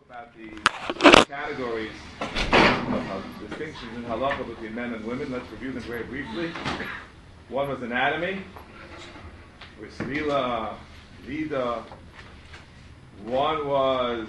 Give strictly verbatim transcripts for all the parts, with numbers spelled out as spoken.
about the categories of distinctions in halacha between men and women. Let's review them very briefly. One was anatomy, Risvila, Vida. One was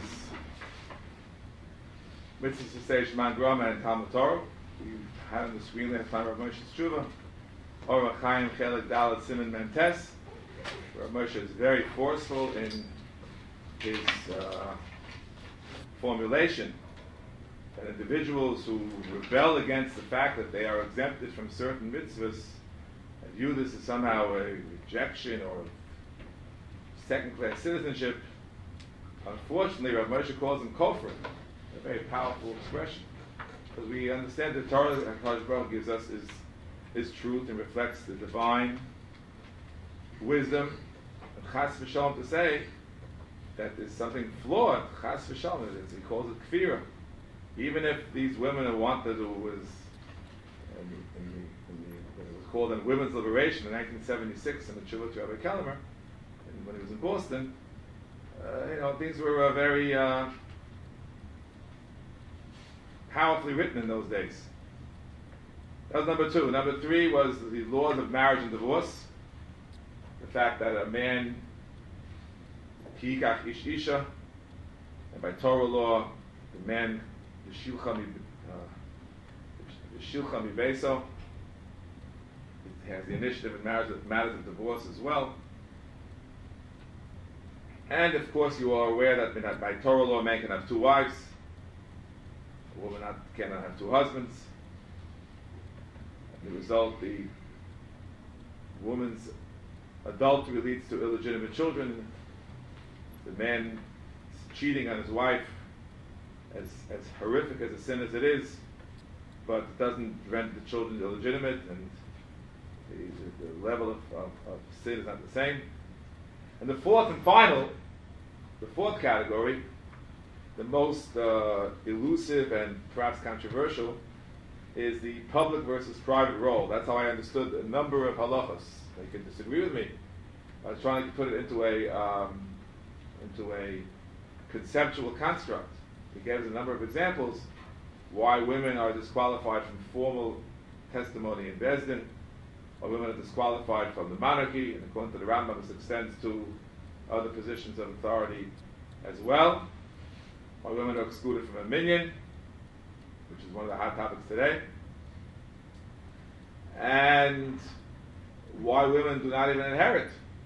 mitzvah to say Shema Grama and Talmud Torah. We had on the screen last time Rav Moshe Tshuva. Or Chaim Chelik Dalet Simon Mentes. Rav Moshe is very forceful in his uh, formulation that individuals who rebel against the fact that they are exempted from certain mitzvahs and view this as somehow a rejection or second-class citizenship. Unfortunately, Rav Moshe calls them kofrim, a very powerful expression, because we understand the Torah that HaKadosh Baruch Hu gives us is, is truth and reflects the divine wisdom. And chas v'shalom to say that there's something flawed, chas v'shalom, as he calls it kfira. Even if these women who wanted to was, in the, in the, in the, it was called in Women's Liberation in nineteen seventy-six in the Tshuva to Rabbi Kellemer, and when he was in Boston, uh, you know, things were uh, very uh, powerfully written in those days. That was number two. Number three was the laws of marriage and divorce. The fact that a man, ki'ikach ish isha, and by Torah law, the man, yeshilcha mibeso, he has the initiative in marriage, matters of divorce as well. And of course, you are aware that by Torah law, a man can have two wives. A woman not, cannot have two husbands. As a result, the woman's adultery leads to illegitimate children. The man cheating on his wife, as, as horrific as a sin as it is, but it doesn't render the children illegitimate, and the, the level of, of, of sin is not the same. And the fourth and final, the fourth category, the most uh, elusive and perhaps controversial, is the public versus private role. That's how I understood a number of halachas. You can disagree with me. I was trying to put it into a um, into a conceptual construct. He gave us a number of examples why women are disqualified from formal testimony in Beis Din, why women are disqualified from the monarchy, and according to the Rambam, this extends to other positions of authority as well. Why women are excluded from a minyan, which is one of the hot topics today, and why women do not even inherit.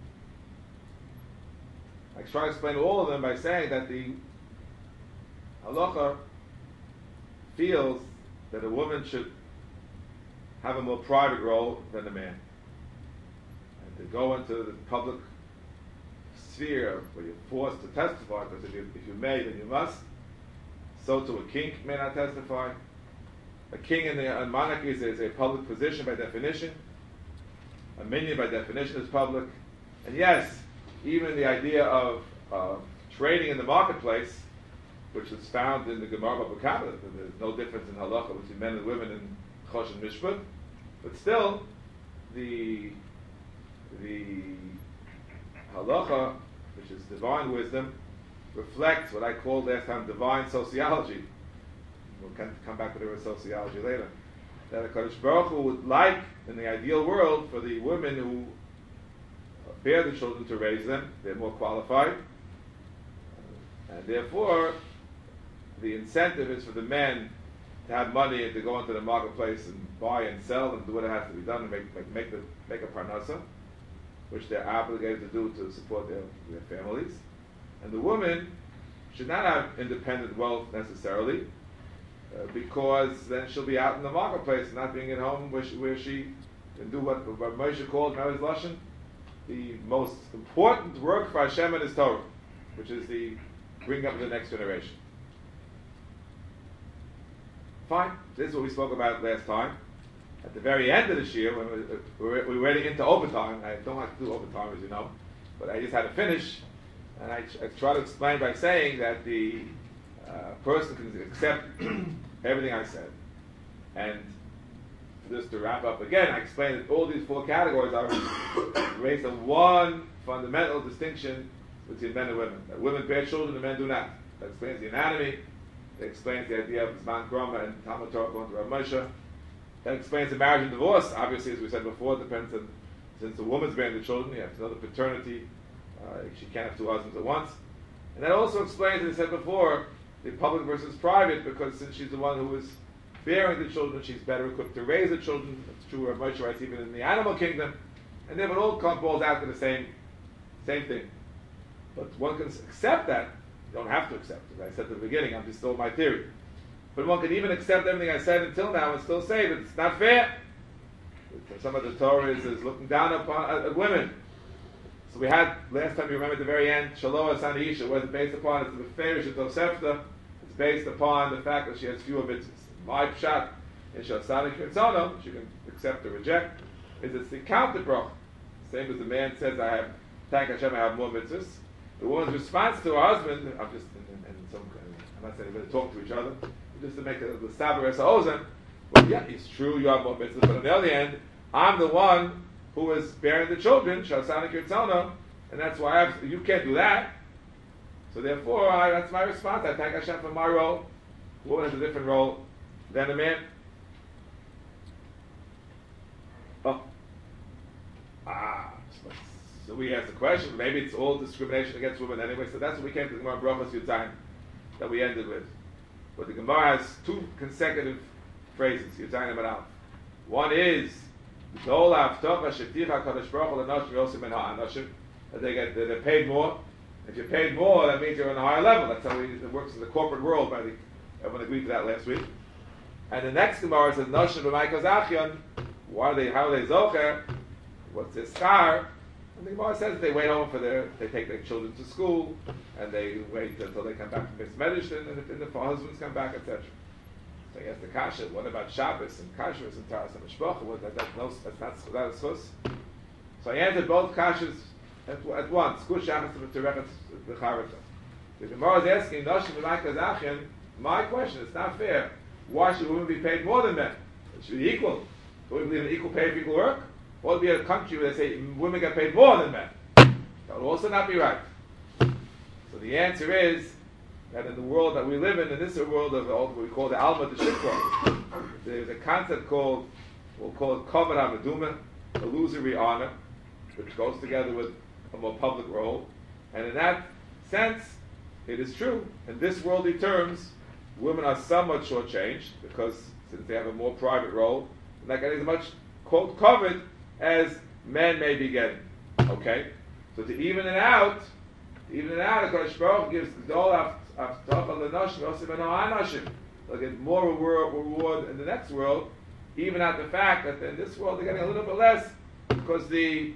I try to explain all of them by saying that the halacha feels that a woman should have a more private role than a man, and to go into the public sphere where you're forced to testify, because if you, if you may, then you must. So to a king may not testify. A king in the in monarchy is, is a public position by definition. A minyan by definition is public. And yes, even the idea of uh, trading in the marketplace, which is found in the Gemara Baba Kama, there's no difference in halacha between men and women in Chosh and Mishpat, but still, the the halacha, which is divine wisdom, reflects what I called last time divine sociology. We'll come back to the word sociology later. That HaKadosh Baruch Hu would like, in the ideal world, for the women who bear the children to raise them. They're more qualified. And therefore, the incentive is for the men to have money and to go into the marketplace and buy and sell and do what has to be done and make, make, make, the, make a parnasa, which they're obligated to do to support their, their families. And the woman should not have independent wealth necessarily, uh, because then she'll be out in the marketplace, not being at home where she, where she can do what, what Moshe called Mary's Lashon, the most important work for Hashem and His Torah, which is the bring up the next generation. Fine. This is what we spoke about last time. At the very end of this year, when we, we're, we're ready into overtime, I don't like to do overtime, as you know, but I just had to finish, and I, I try to explain by saying that the uh, person can accept everything I said. And just to wrap up again, I explained that all these four categories are based on one fundamental distinction between men and women. That women bear children and men do not. That explains the anatomy. That explains the idea of Zman Groma and Talmud Torah going to Rav Moshe. That explains the marriage and divorce. Obviously, as we said before, it depends on, since the woman's bearing the children, you have another paternity. Uh, she can't have two husbands at once. And that also explains, as I said before, the public versus private, because since she's the one who is bearing the children, she's better equipped to raise the children. It's true of Moshe writes even in the animal kingdom. And then it all comes balls out to the same, same thing. But one can accept that. You don't have to accept it. As I said at the beginning, I'm just still my theory. But one can even accept everything I said until now and still say that it's not fair. Some of the Torah is, is looking down upon uh, uh, women. So we had, last time you remember at the very end, Shaloah Sanaisha, what is it based upon? It's the Ferish of Tosefta. It's based upon the fact that she has fewer mitzvahs. My pshat in Shasana Kirtzono, she can accept or reject, is it's the counter brach. Same as the man says, I have, thank Hashem, I have more mitzvahs. The woman's response to her husband, I'm just, in, in, in some, I'm not saying they're going to talk to each other, just to make it the saber es ha'ozen. Well, yeah, it's true, you have more mitzvahs, but on the other hand, I'm the one who is bearing the children, Shasana Kirtzono, and that's why I have, you can't do that. So therefore, I, that's my response. I thank Hashem for my role. The woman has a different role than a man. Oh. Ah. So we ask the question, maybe it's all discrimination against women anyway, so that's what we came to the Gemara Brachos Yudzayin that we ended with. But the Gemara has two consecutive phrases, Yudzayin and Aleph. One is, that they get they're paid more. If you're paid more, that means you're on a higher level. That's how it works in the corporate world. By the, everyone agreed to that last week. And the next Gemara says, Noshim b'maikos achyon. Why are they? How are they zocher? What's their schar? And the Gemara says they wait home for their, they take their children to school, and they wait until they come back from Beis Medicine, and if, and if the husbands come back, et cetera. So he asked the kasha, what about Shabbos and kashrus and taras and mishpacha? What that, that's no, that's not that is chus. So I answered both kashas at, at once. Kush Shabbos v'terechet v'charata. The Gemara is asking, Noshim b'maikos achyon. My question, it's not fair. Why should women be paid more than men? It should be equal. Do we believe in equal pay for equal work? Or be a country where they say women get paid more than men? That would also not be right. So the answer is that in the world that we live in, in this world of what we call the Alma de Shikra, there's a concept called, we'll call it Kavod HaMeduma, illusory honor, which goes together with a more public role. And in that sense, it is true. In this worldly terms, women are somewhat shortchanged because since they have a more private role, they're not getting as much, quote, covered as men may be getting. Okay? So to even it out, to even it out, the Kodesh Baruch gives the Dol Avtach L'Noshim Yosim Eno Anoshim. They'll get more reward, reward in the next world, even out the fact that in this world they're getting a little bit less because the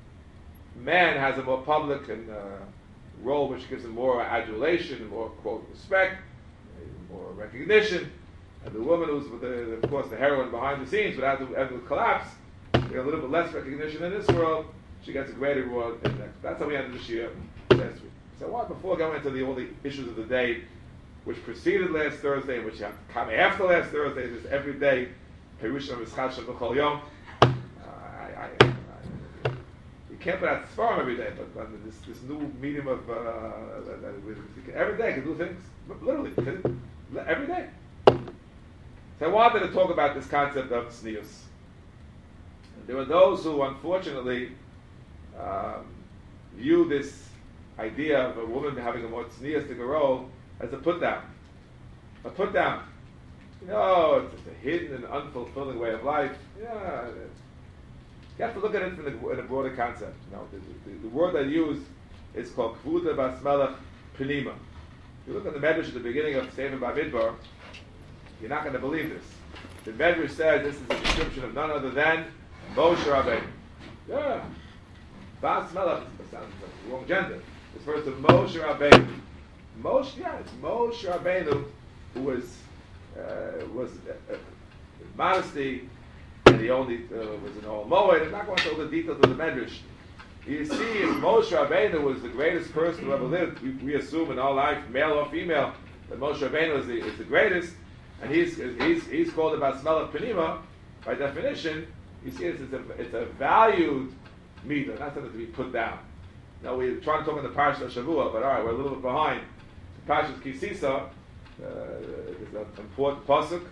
man has a more public and uh, role which gives him more adulation, more, quote, respect, more recognition. And the woman who's, the, the, of course, the heroine behind the scenes, without the, the collapse, they get a little bit less recognition in this world. She gets a greater reward in the next. That's how we ended this year last week. So what, before going into the, all the issues of the day, which preceded last Thursday, which have come after last Thursday, this every day, Perushim Mischashem B'chol Yom. Uh, I, I, I, you can't put out Sfarim every day, but, but this, this new medium of uh, that, that we, every day can do things, literally, every day. So I wanted to talk about this concept of tznius. There are those who, unfortunately, um, view this idea of a woman having a more tzniustic role as a put-down. A put-down. You know, it's a hidden and unfulfilling way of life. Yeah, you have to look at it from the, in a broader concept. You know, the, the, the word I use is called Kvuda Bas Melech Penima. If you look at the Medrash at the beginning of Sefer Bamidbar, you're not going to believe this. The Medrash says this is a description of none other than Moshe Rabbeinu. Yeah. Bas Melech sounds like the wrong gender. It's first to Moshe Rabbeinu. Moshe, yeah, it's Moshe Rabbeinu who was uh, was uh, uh, modesty, and he only uh, was an old Moed. I'm not going into all the details of the Medrash. You see, if Moshe Rabbeinu was the greatest person who ever lived, we, we assume in our life, male or female, that Moshe Rabbeinu is the, is the greatest, and he's he's he's called the Bas Melech Penima. By definition, you see, it's, it's a it's a valued midah, not something to be put down. Now we're trying to talk in the Parsha of Shavua, but all right, we're a little bit behind. The Parshas Kisisa, uh, there's an important pasuk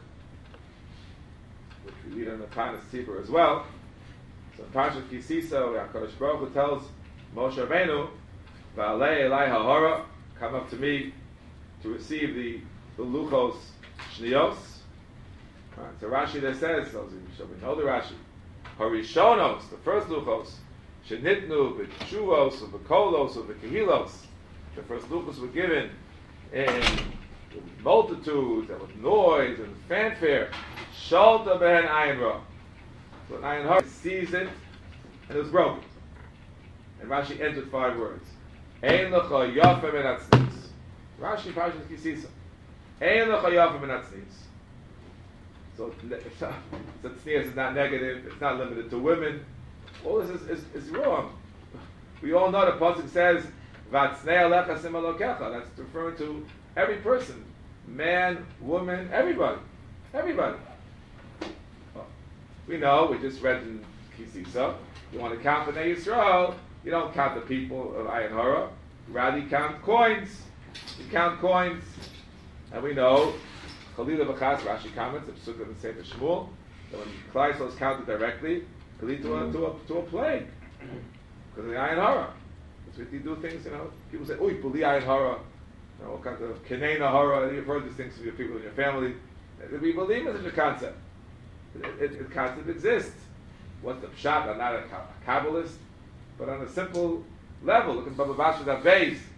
which we read on the Tanis Tzibur as well. So in Parshas Kisisa, HaKadosh Baruch Hu tells Moshe Rabbeinu, "Va'alei elai ha'hara," come up to me to receive the the luchos shnios. Right, so Rashi there says, so we know the Rashi, Harishonos, the first luchos, shenitnu b'tshuvos u'b'kolos u'b'kehilos. The first luchos were given in multitudes and with noise and fanfare. Shalta behen ayin ra. So an ayin hara seized it and it was broken. And Rashi ends with five words. Ein lecha yafeh min atznis. Rashi Parshas Kisisa. Ein lecha yafeh min atznis. So so tznius is not negative. It's not limited to women. All this is, is, is wrong. We all know the pasuk says v'atznei alecha sim alokecha. That's referring to every person, man, woman, everybody, everybody. Well, we know. We just read in Kisisa. You want to count the Bnei Yisrael. You don't count the people of Ayin Hara. Rather, you count coins. You count coins. And we know, Chalila B'chas, Rashi comments, the Pesukah of the Sefer Shmuel, that when Klal Yisrael is counted directly, it can lead to a, to a, to a plague. Because of the Ayin Hara. That's what you do things, you know. People say, Uy, B'li Ayin Hara. You know, all kinds of Kenena Hara. You've heard these things from your people in your family. We believe in such a concept. It, it, it concept exists. What's the pshat? I'm not a Kabbalist. But on a simple level, look at Baba Basha's Abbez. If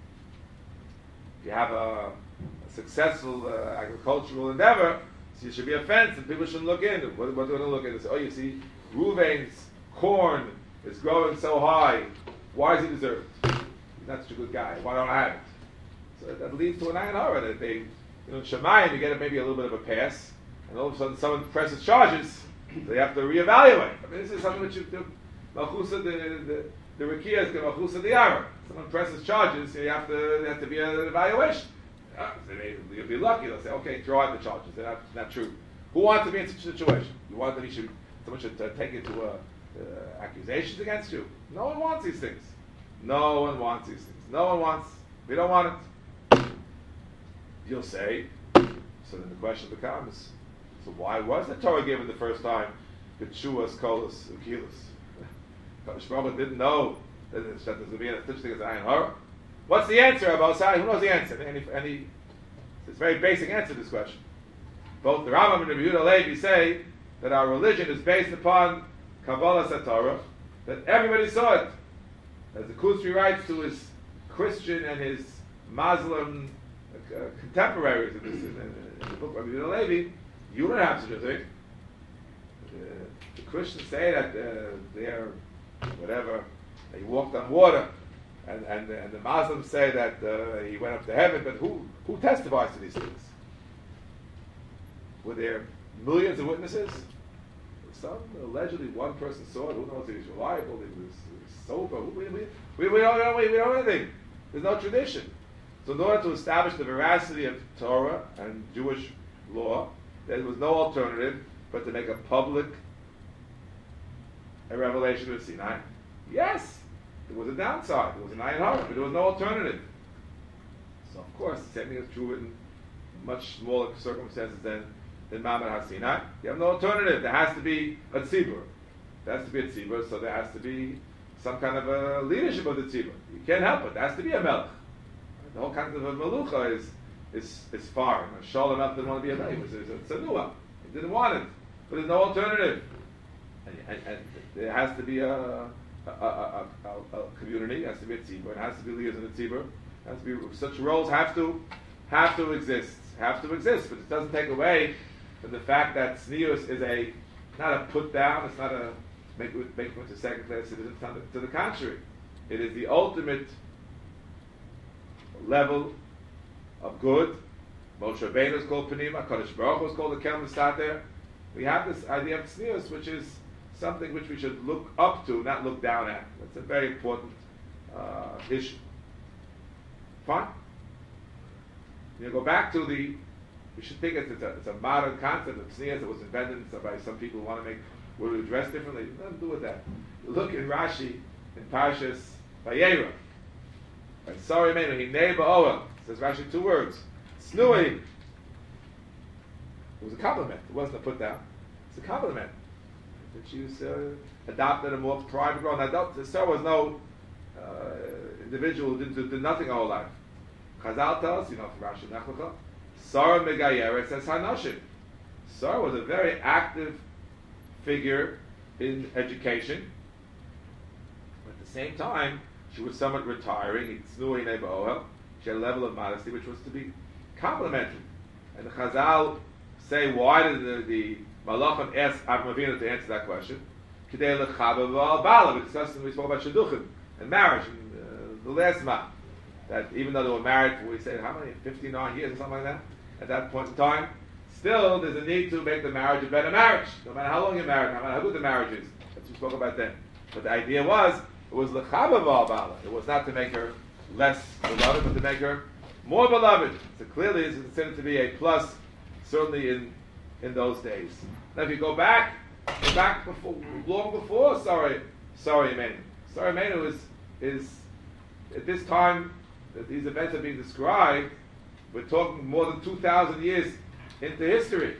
you have a, a successful uh, agricultural endeavor, so you should be a fence and people shouldn't look in. What, what do they look at? They say, oh, you see, Ruvain's corn is growing so high. Why is he deserved? He's not such a good guy. Why don't I have it? So that leads to an ayin hara that they, you know, in Shemayim, you get maybe a little bit of a pass, and all of a sudden someone presses charges, so you have to reevaluate. I mean, this is something that you do. Malchusa, the the the Rikiya is the Malchusa the Yara. Someone presses charges, so you have to there has to be an evaluation. Uh, so they, you'll be lucky. They'll say, okay, throw out the charges. They're not, not true. Who wants to be in such a situation? You want that he should someone should uh, take it to uh, uh, accusations against you? No one wants these things. No one wants these things. No one wants. We don't want it. You'll say. So then the question becomes: so why was the Torah given the first time? B'tshuas, kolos, ukilos. Kadosh Baruch Hu didn't know that there's going to be such thing as Ayin Hara. What's the answer about Sai? Who knows the answer? Any, any, it's a very basic answer to this question. Both the Rambam and the Yehuda Levi say that our religion is based upon Kabbalah Satorah, that everybody saw it. As the Kusri writes to his Christian and his Muslim uh, contemporaries in, this, in, in the book of Yehuda Levi, you don't have such a thing. The, the Christians say that uh, they're whatever, he walked on water, and and, and the Muslims say that uh, he went up to heaven. But who who testifies to these things? Were there millions of witnesses? Some allegedly one person saw it. Who knows if he was reliable? If he was, he was sober? We, we, we, we don't know. We, we don't know anything. There's no tradition. So in order to establish the veracity of Torah and Jewish law, there was no alternative but to make a public a revelation of Sinai. Yes, there was a downside. There was an Ayin Hara, but there was no alternative. So of course, the same thing is true in much smaller circumstances than than Ma'amad HaSinai. You have no alternative. There has to be a tzibur. There has to be a tzibur, so there has to be some kind of a leadership of the tzibur. You can't help it. There has to be a melech. The whole concept of a melucha is is is foreign. Shalom Melech didn't want to be a melech. It was a tzanua. He didn't want it, but there's no alternative. And, and, and there has to be a, a, a, a, a, a community. There has to be a tzibur. It has to be leaders in the tzibur. Has to be such roles have to have to exist. Have to exist, but it doesn't take away from the fact that tznius is a not a put down. It's not a make it make it into second class citizens. To the contrary, it is the ultimate level of good. Moshe Rabbeinu is called Panima. Kadosh Baruch Hu is called the Kel Mistater. We have this idea of tznius, which is something which we should look up to, not look down at. That's a very important uh, issue. Fine. You go back to the. We should think it's, it's, a, it's a modern concept of tznius that was invented by some people who want to make where we dress differently. Nothing to do with that. You look in Rashi in Parshas Vayera. Right? Sorry, man, he neighbor Oel. Says Rashi two words. Snui. It was a compliment. It wasn't a put down. It's a compliment. That she was uh, adopted a more private grown adult. Sarah was no uh, individual who didn't do nothing all life. Chazal tells, you know, from Rashi Nechlecha, Sarah Megayeret says Hanashim. Sarah was a very active figure in education. At the same time, she was somewhat retiring. She had a level of modesty which was to be complimented. And the Chazal say, why did the, the Malachim ask Avraham Avinu to answer that question? Kidei lechaber v'al bala. We discussed, we spoke about shidduchim and marriage in uh, the last month. That even though they were married for, we say, how many, fifty-nine years or something like that, at that point in time, still there's a need to make the marriage a better marriage. No matter how long you're married, no matter how good the marriage is. That's what we spoke about then. But the idea was, it was l'chaber v'al bala. It was not to make her less beloved, but to make her more beloved. So clearly it's considered to be a plus, certainly in in those days. Now if you go back, go back before, long before sorry, sorry Imenu. Sorry Imenu is, is, at this time that these events are being described, we're talking more than two thousand years into history.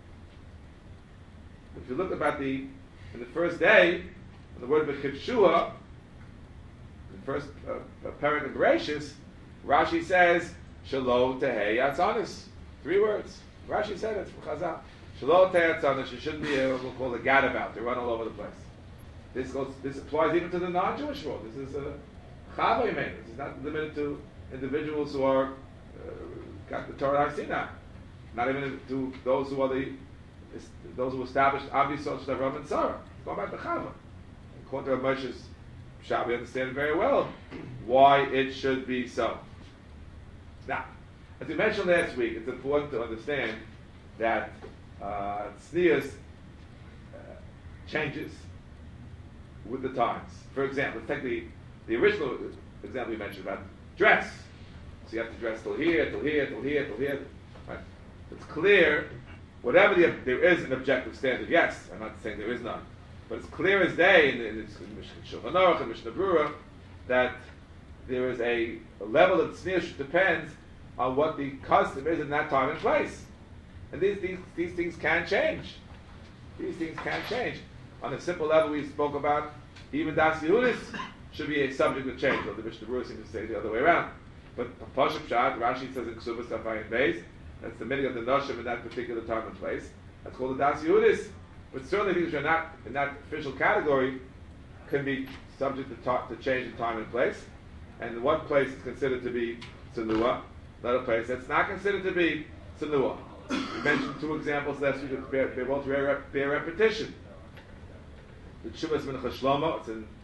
If you look about the, in the first day, in the word B'chivshua, the first uh, parent of Bereshis, Rashi says, Shalom Tehei Yatzanis. Three words. Rashi said it from Chazal. Shalom Tehei Yatzanis. You shouldn't be able to call a gadabout. They run all over the place. This goes. This applies even to the non-Jewish world. This is a Chava Yemen. This is not limited to individuals who are uh, got the Torah Sinai. Not even to those who are the those who established Abi Soch Avram and Sarah. Go back to Chava. According to Moshe's Shah, we understand very well why it should be so. Now, as we mentioned last week, it's important to understand that uh, tznius uh, changes with the times. For example, let's take the, the original example we mentioned about dress. So you have to dress till here, till here, till here, till here. Right? It's clear, whatever the, there is an objective standard, yes, I'm not saying there is none, but it's clear as day in, in, in Shulchan Aruch and Mishnah Berurah that there is a, a level of tznius which depends on what the custom is in that time and place. And these, these, these things can change. These things can change. On a simple level we spoke about, even Das Yehudis should be a subject of change, though the Mishnah Berurah seems to say the other way around. But Pashup Shad, Rashi says in Ksubas Safayin Beis, that's the meaning of the Noshim in that particular time and place. That's called the Das Yehudis. But certainly things which are not in that official category can be subject to, ta- to change in time and place. And in one place it's considered to be Tzenua, another place that's not considered to be Tzenua. We mentioned two examples last week that bear, bear, both bear, bear repetition. The Tshuvas Mincha Shlomo, it's in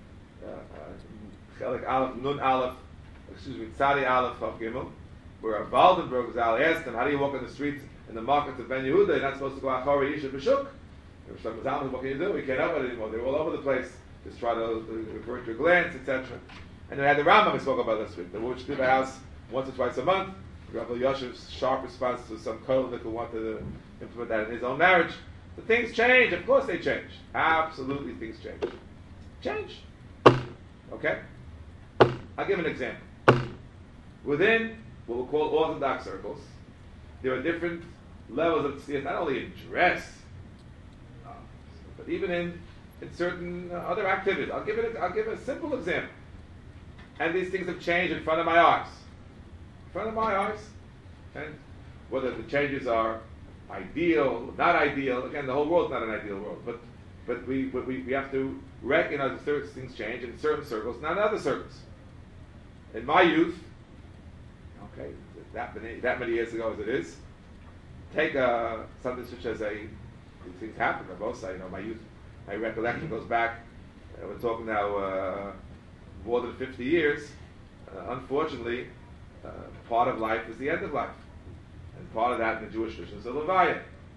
Chelik Aleph, Nun Aleph, excuse me, Tzadi Aleph, Chav Gimel, where Waldenberg Zal asked him, how do you walk in the streets in the markets of Ben Yehuda? You're not supposed to go Achori Yisha B'Shuk. What can you do? We can't help it anymore. They're all over the place. Just try to, to revert your glance, et cetera. And we had the Rambam we spoke about this week, the which did the house once or twice a month. Rabbi Yoshev's sharp response to some Kohelet who wanted to implement that in his own marriage. The things change. Of course they change. Absolutely things change. Change. Okay? I'll give an example. Within what we'll call Orthodox circles, there are different levels of tznius, not only in dress, uh, but even in, in certain uh, other activities. I'll give it. A, I'll give a simple example. And these things have changed in front of my eyes. In front of my eyes. And whether the changes are ideal, not ideal, again, the whole world's not an ideal world, but but we we, we have to recognize that certain things change in certain circles, not in other circles. In my youth, okay, that many, that many years ago as it is, take uh, something such as a, these things happen on both sides, you know, my youth, my recollection goes back, uh, we're talking now uh, more than fifty years. Uh, unfortunately, uh, part of life is the end of life. And part of that in the Jewish tradition is the Levaya.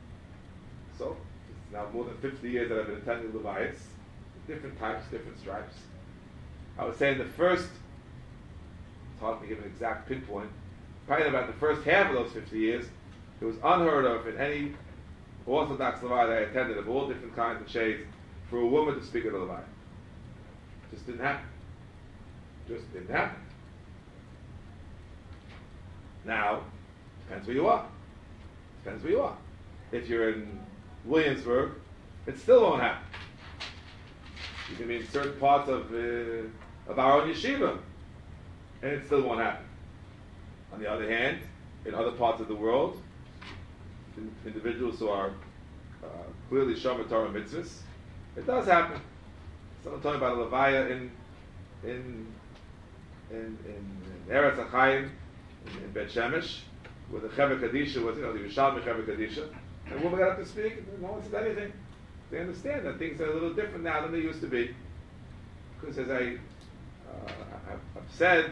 So, it's now more than fifty years that I've been attending Levayas, different types, different stripes. I would say in the first, it's hard to give an exact pinpoint, probably about the first half of those fifty years, it was unheard of in any Orthodox Levaya that I attended of all different kinds of shades for a woman to speak at a Levaya. Just didn't happen. Just didn't happen. Now, depends where you are. Depends where you are. If you're in Williamsburg, it still won't happen. You can be in certain parts of uh, of our own yeshiva, and it still won't happen. On the other hand, in other parts of the world, in, individuals who are uh, clearly Shomer Torah mitzvahs, it does happen. Someone told me about a levaya in in in, in, in Eretz Achayim, in, in Bet Shemesh, where the Chevra Kadisha was, you know, the Yerushalmi Chevra Kadisha, and a woman got up to speak, and no one said anything. They understand that things are a little different now than they used to be. Because as I, uh, I've said,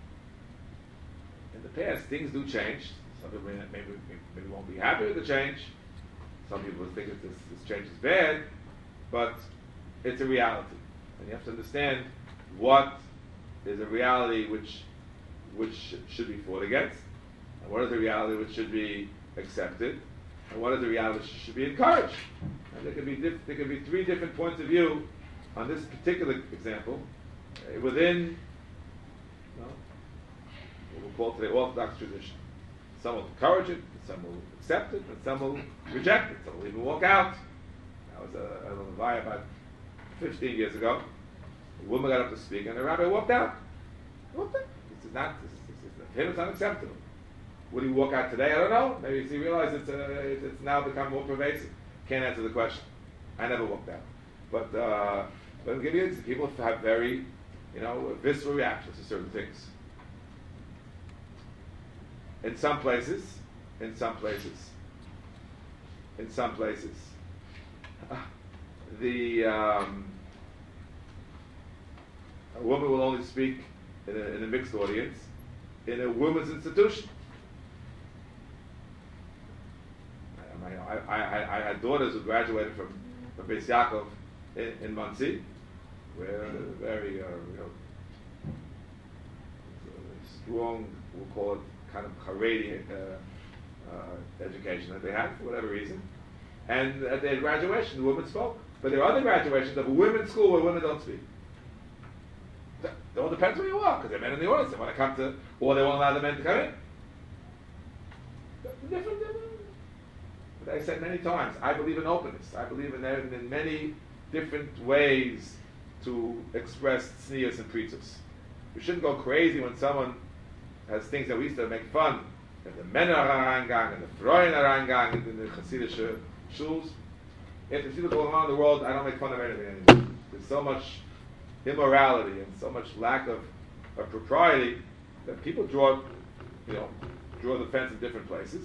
in the past, things do change. Some people may, maybe, maybe won't be happy with the change. Some people think that this, this change is bad, but it's a reality. And you have to understand what is a reality which, which should be fought against, and what is a reality which should be accepted, and what is a reality which should be encouraged. And there could be diff- there could be three different points of view on this particular example uh, within, you know, what we'll call today Orthodox tradition. Some will encourage it, some will accept it, and some will reject it. Some will even walk out. That was a, a levaya about fifteen years ago. A woman got up to speak, and the rabbi walked out. Walked out. This is not. This is, this is, him it's unacceptable. Would he walk out today? I don't know. Maybe he realized it's, uh, it's now become more pervasive. Can't answer the question. I never walked out. But uh, but I'll give you this. People have very, you know, visceral reactions to certain things. In some places, in some places, in some places, the um, a woman will only speak in a, in a mixed audience in a women's institution. I, I, I, I had daughters who graduated from, from Beis Yaakov in, in Monsey, where very, uh, you know, strong, we'll call it kind of Haredi uh, uh, education that they had for whatever reason. And at their graduation, the women spoke. But there are other graduations of a women's school where women don't speak. It all depends where you are, because there are men in the audience. They want to come to, or they won't allow the men to come in. Different, different. I said many times, I believe in openness. I believe in, in many different ways to express tznius and pretzos. We shouldn't go crazy when someone has things that we used to make fun. If the men are reingang and the Freuen are reingang in the Hasidic shuls. If the people going on in the world, I don't make fun of anything anymore. There's so much immorality and so much lack of, of propriety that people draw, you know, draw the fence in different places.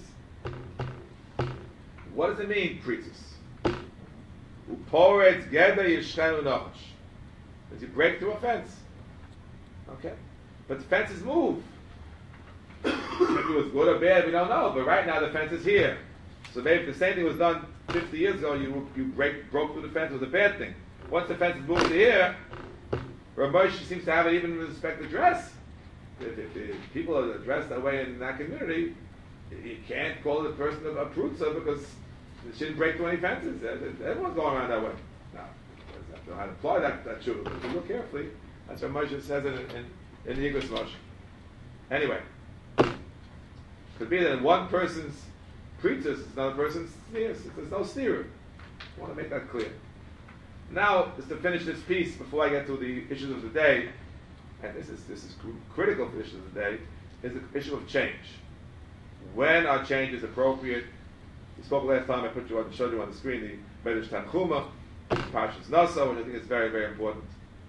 What does it mean, pretzos? Uporetz geder yishchenu nochash. Does you break through a fence? Okay, but the fences move. Maybe it was good or bad, we don't know. But right now the fence is here. So maybe if the same thing was done fifty years ago, you you break broke through the fence, it was a bad thing. Once the fence is moved to here, Rav Moshe seems to have it even with respect to dress. If, if, if people are dressed that way in that community, you can't call the person a, a prutza because they shouldn't break through any fences. Everyone's going around that way. Now, I don't know how to apply that, that shuvah, but if you look carefully, that's what Moshe says in, in, in the Yigros Moshe. Anyway, could be that in one person's pretzos, it's another person's sneers. There's no steer. I want to make that clear. Now, just to finish this piece, before I get to the issues of the day, and this is this is cr- critical for the issues of the day, is the issue of change. When our change is appropriate. We spoke last time, I put you on, showed you on the screen the Medrash Tanchuma, Parshas Nasa, which I think is very, very important.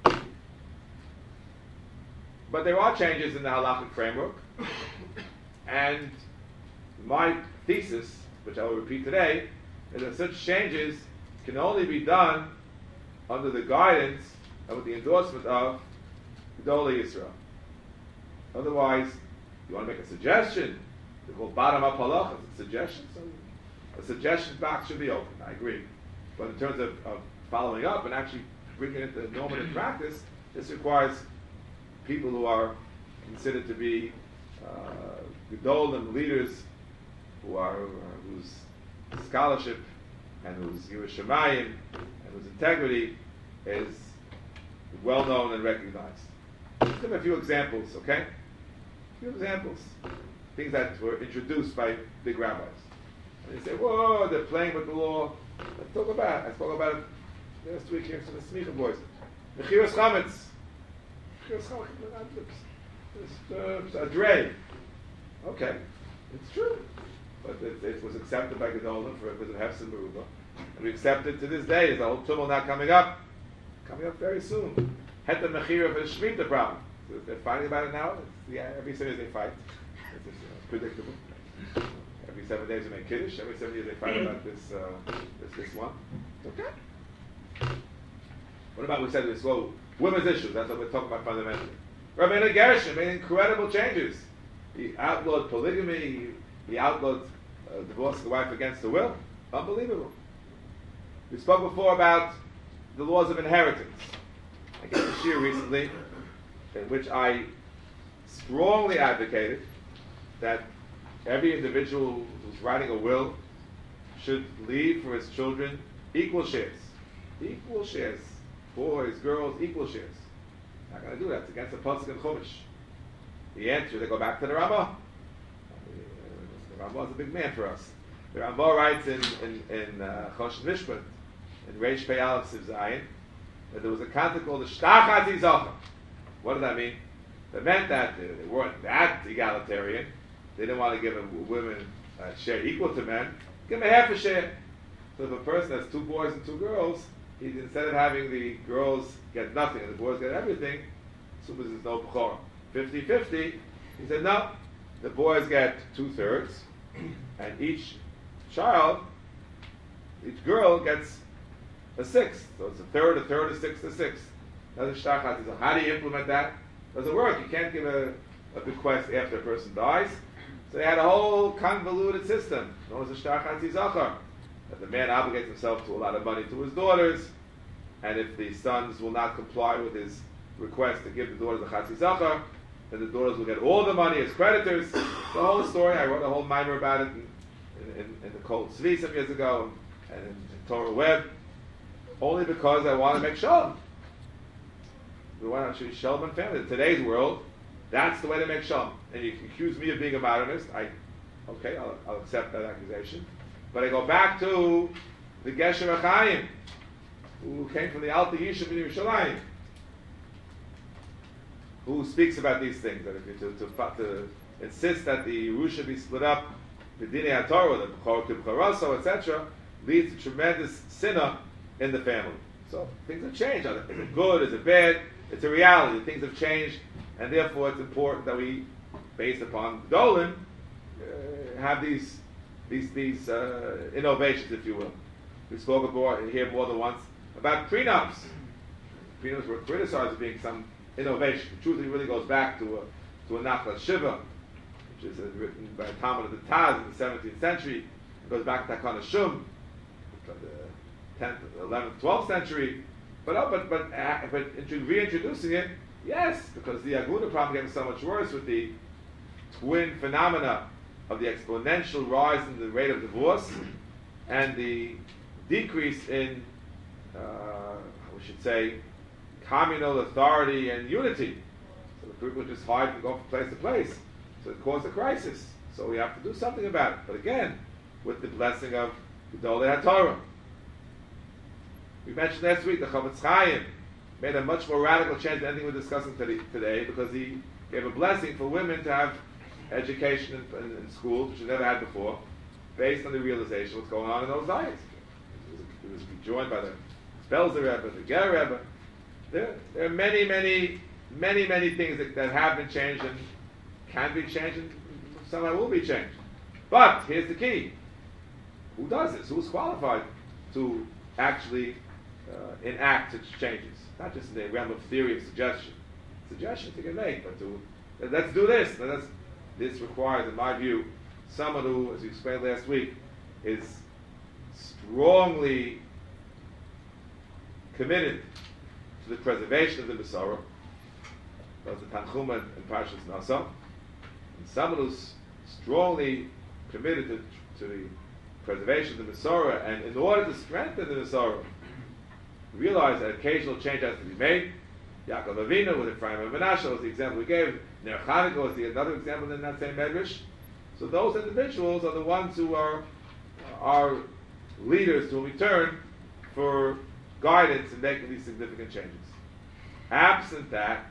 But there are changes in the halachic framework, and my thesis, which I will repeat today, is that such changes can only be done under the guidance and with the endorsement of Gedolei Yisrael. Otherwise, you want to make a suggestion, they're called bottom up halachas, it's a suggestion, so a suggestion box should be open, I agree. But in terms of, of following up and actually bringing it into normative practice, this requires people who are considered to be uh, gedolim leaders, who are uh, whose scholarship and whose Yiras Shamayim and whose integrity is well known and recognized. Let's give a few examples, okay? A few examples. things that were introduced by big rabbis. And they say, whoa, they're playing with the law. Let's talk about it. I spoke about it last week here to the Smicha boys. Mechiras chametz. Mechiras chametz. It's a dray. Okay, it's true. But it, it was accepted by Gedolim for because of Hefsim Beruba. And we accept it to this day. There's a whole tumult now coming up. Coming up very soon. Het the Mechira for the Shemitah problem. So they're fighting about it now. It's, yeah, every seven days they fight. It's, just, you know, it's predictable. Every seven days they make Kiddush. Every seven days they fight about this, uh, this, this one. It's okay. What about we said this? Well, women's issues. That's what we're talking about fundamentally. Rabbeinu Gershon made incredible changes. He outlawed polygamy. He, he outlawed uh, divorcing the wife against the will. Unbelievable. We spoke before about the laws of inheritance. I gave a shir recently in which I strongly advocated that every individual who's writing a will should leave for his children equal shares. Equal shares. Boys, girls, equal shares. Not going to do that. It's against the Pasuk in Chumash. The answer, they go back to the Rambam. The Rambam is a big man for us. The Rambam writes in in, in uh, Choshen Mishpat, in Reish Pei Aleph Siv Zayin, that there was a concept called the Shtachat Yizacha. What does that mean? That meant that they, they weren't that egalitarian. They didn't want to give a women a share equal to men. Give them a half a share. So if a person has two boys and two girls, he, instead of having the girls get nothing and the boys get everything, as soon as there's no b'chor, fifty-fifty, he said no, the boys get two-thirds, and each child, each girl gets a sixth. So it's a third, a third, a sixth, a sixth. That's a shtachat. So how do you implement that? Doesn't work. You can't give a, a bequest after a person dies. So they had a whole convoluted system known as a shtachat zachar. That the man obligates himself to a lot of money to his daughters, and if the sons will not comply with his request to give the daughters a chatzi zachar, then the daughters will get all the money as creditors. The whole story, I wrote a whole mimer about it in, in, in the Kol Tzvi some years ago, and in, in Torah Web, only because I want to make shalom. We want to show shalom and family. In today's world, that's the way to make shalom. And you can accuse me of being a modernist. I, okay, I'll, I'll accept that accusation. But I go back to the Gesher Chaim, who came from the Alta Yishuv in Yerushalayim, who speaks about these things, that if you to, to, to insist that the Yerusha be split up, the Dinei HaTorah, the B'chor Kibcharaso, et cetera, leads to tremendous sinah in the family. So things have changed. Is it good? Is it bad? It's a reality. Things have changed, and therefore it's important that we, based upon Dolan, uh, have these these these uh, innovations, if you will. We spoke about here more than once about prenups. Prenups were criticized as being some innovation. The truth really goes back to a to a Nachlat Shiva, which is uh, written by a Talmud of the Taz in the seventeenth century. It goes back to Takana Shum, the tenth, eleventh, twelfth century. But oh, but but uh, but reintroducing it, yes, because the Aguna problem getting so much worse with the twin phenomena of the exponential rise in the rate of divorce and the decrease in, uh, we should say, communal authority and unity. So the people just hide and go from place to place. So it caused a crisis. So we have to do something about it. But again, with the blessing of Gedolei HaTorah. We mentioned last week the Chavetz Chaim made a much more radical change than anything we're discussing today, because he gave a blessing for women to have education in, in, in schools, which they never had before, based on the realization of what's going on in those days. It was, it was joined by the Spelzer Rebbe, the Ger Rebbe. There, there are many, many, many, many things that, that have been changed and can be changed and somehow will be changed. But here's the key. Who does this? Who's qualified to actually uh, enact such changes? Not just in the realm of theory and suggestion. Suggestions you can make, but to, let's do this. Let's, this requires, in my view, someone who, as you explained last week, is strongly committed to the preservation of the Besorah. That's the Tanchuma and Parshas Nasa. And someone who's strongly committed to, to the preservation of the Besorah, and in order to strengthen the Besorah, realize that occasional change has to be made. Yaakov Avinu with Ephraim and Menashe was the example we gave. Ner Chanukah was the another example in that same Medrash. So those individuals are the ones who are are leaders to whom we turn for guidance in making these significant changes. Absent that,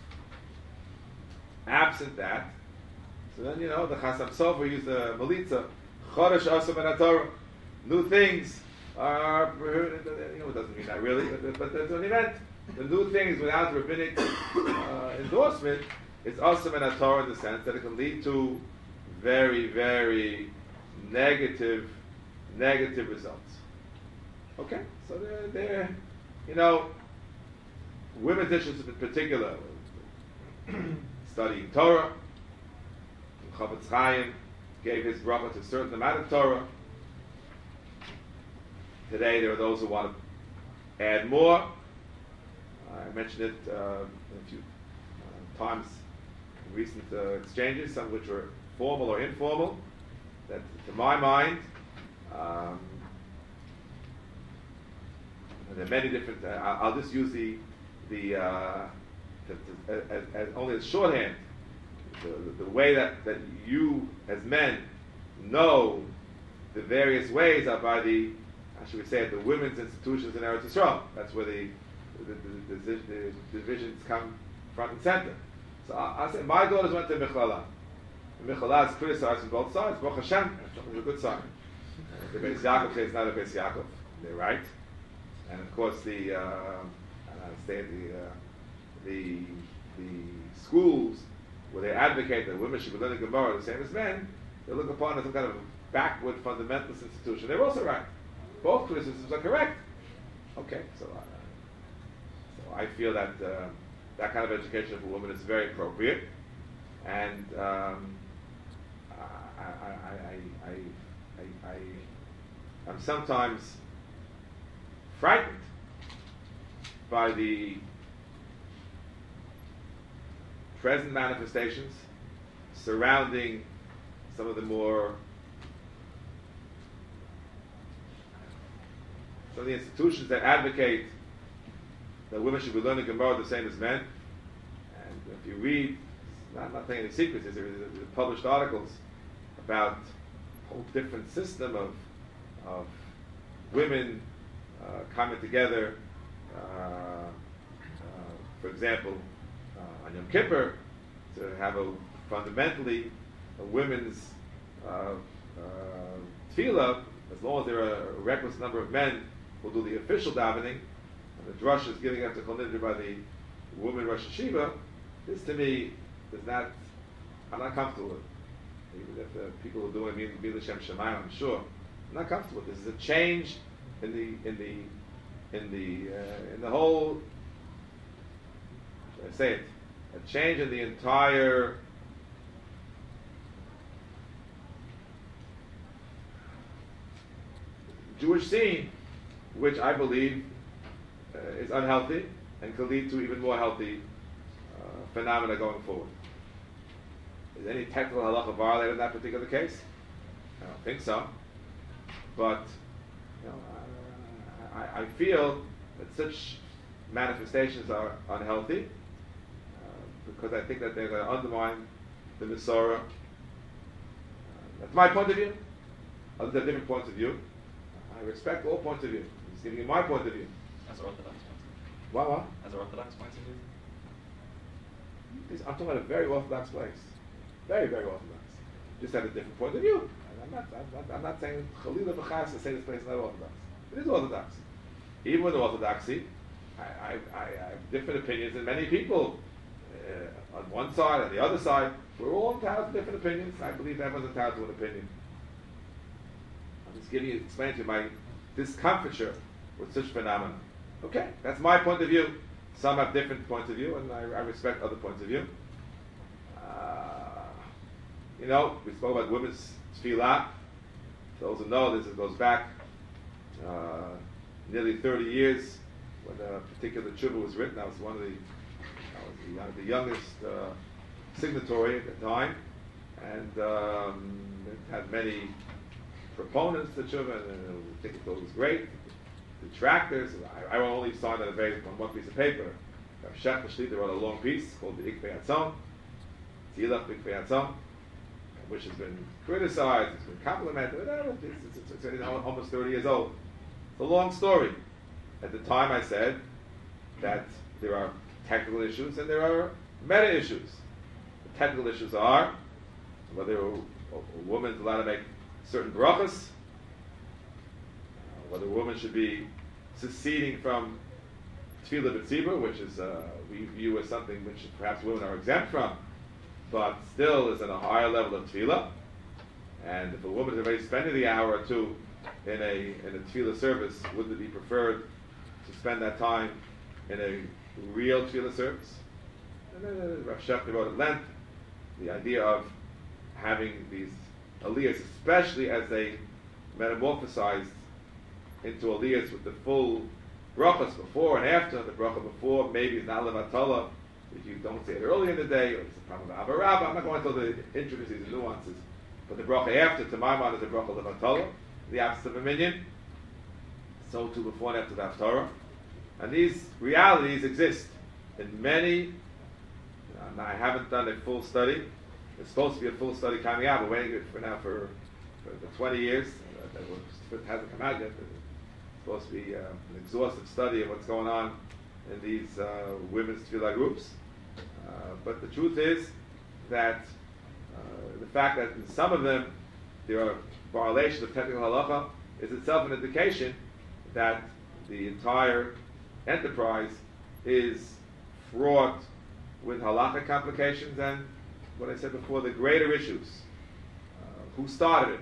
absent that, so then you know the Chasam Sofer used the Melitza, Chodesh Asam and Torah, new things are, you know, it doesn't mean that really, but, but that's what he meant. The new things without rabbinic uh, endorsement, it's Asam and Torah in the sense that it can lead to very, very negative, negative results. Okay, so they're, they're you know, women's issues in particular, studying Torah. Chavetz Chaim gave his bracha to a certain amount of Torah. Today there are those who want to add more. I mentioned it uh, a few uh, times in recent uh, exchanges, some of which were formal or informal, that to my mind, um, there are many different, uh, I'll just use the, the, uh, the, the as, as only as shorthand, the, the way that, that you as men know the various ways are by the, how should we say it, the women's institutions in Eretz Yisrael. That's where the, the, the, the, the divisions come front and center. So I, I say, my daughters went to Michlala. The Michlala is criticized from both sides. Baruch Hashem, it's a good sign. The Beis Yaakov says it's not a Beis Yaakov. They're right. And of course the, uh, I say the, uh, the, the schools where they advocate that women should be learning Gemara the same as men, they look upon as some kind of backward fundamentalist institution. They're also right. Both criticisms are correct. Okay, so, uh, so I feel that uh, that kind of education for women is very appropriate, and um, I, I, I, I, I, I, I'm sometimes frightened by the present manifestations surrounding some of the more some of the institutions that advocate that women should be learning Gemara the same as men. And if you read, I'm not saying any secrets, there are published articles about a whole different system of of women uh, coming together. Uh, uh, for example, uh, on Yom Kippur, to have a fundamentally a women's uh, uh, tefillah, as long as there are a reckless number of men who do the official davening, and the drush is giving up to Kol Nidre by the woman Rosh Hashiva. This to me is not, I'm not comfortable with. Even if the people who are doing Mil Shem Shemayim, I'm sure, I'm not comfortable with. This is a change in the in the in the uh, in the whole. Should I say it? A change in the entire Jewish scene, which I believe uh, is unhealthy and could lead to even more healthy uh, phenomena going forward. Is any technical halacha violated in that particular case? I don't think so. But you know, I, I, I feel that such manifestations are unhealthy uh, because I think that they're going to undermine the Masorah. Uh, that's my point of view. Others have different points of view. I respect all points of view. I'm just giving you my point of view. As Orthodox points of view. What, what? As Orthodox points of view. I'm talking about a very Orthodox place. Very, very Orthodox. Just have a different point of view. I'm not, I'm not, I'm not saying Chalila B'chas to say this place is not Orthodox. It is Orthodox. Even with Orthodoxy, I, I, I, I have different opinions than many people. Uh, on one side, on the other side, we're all entitled to different opinions. I believe everyone's entitled to an opinion. I'm just giving you, explaining to you my discomfiture with such phenomena. Okay, that's my point of view. Some have different points of view, and I, I respect other points of view. Uh, you know, we spoke about women's tefillah. Those who know this, it goes back uh, nearly thirty years when a particular tshuva was written. I was one of the, I was the, young, the youngest uh, signatory at the time, and um, it had many proponents to tshuva, and I think it was great. Detractors. I, I only saw that available on one piece of paper. Rav Shech Shlita wrote a long piece called the Ikvei Atzon, Tzilach Ikvei Atzon. which has been criticized, it's been complimented, whatever. It's, it's, it's, it's almost thirty years old. It's a long story. At the time I said that there are technical issues and there are meta issues. The technical issues are whether a, a woman is allowed to make certain brachas, uh, whether a woman should be seceding from tefillah b'tzibur, which is uh, we view as something which perhaps women are exempt from, but still is at a higher level of tefillah. And if a woman is already spending the hour or two in a in a tefillah service, would it be preferred to spend that time in a real tefillah service? And then uh, Rav Shechner wrote at length the idea of having these aliyahs, especially as they metamorphosized into aliyahs with the full brachas before and after. The bracha before maybe is not levatala if you don't say it early in the day, or it's a problem of avarabba. I'm not going into the intricacies and nuances, but the bracha after, to my mind, is a bracha levatala, the absence of a minyan. So too before and after the haftarah. And these realities exist in many. And I haven't done a full study. It's supposed to be a full study coming out. We're waiting for now for, for the twenty years. Uh, that it hasn't come out yet. It's supposed to be uh, an exhaustive study of what's going on in these uh, women's tefillah groups. Uh, but the truth is that uh, the fact that in some of them there are violations of technical halacha is itself an indication that the entire enterprise is fraught with halachic complications and what I said before, the greater issues. Uh, who started it?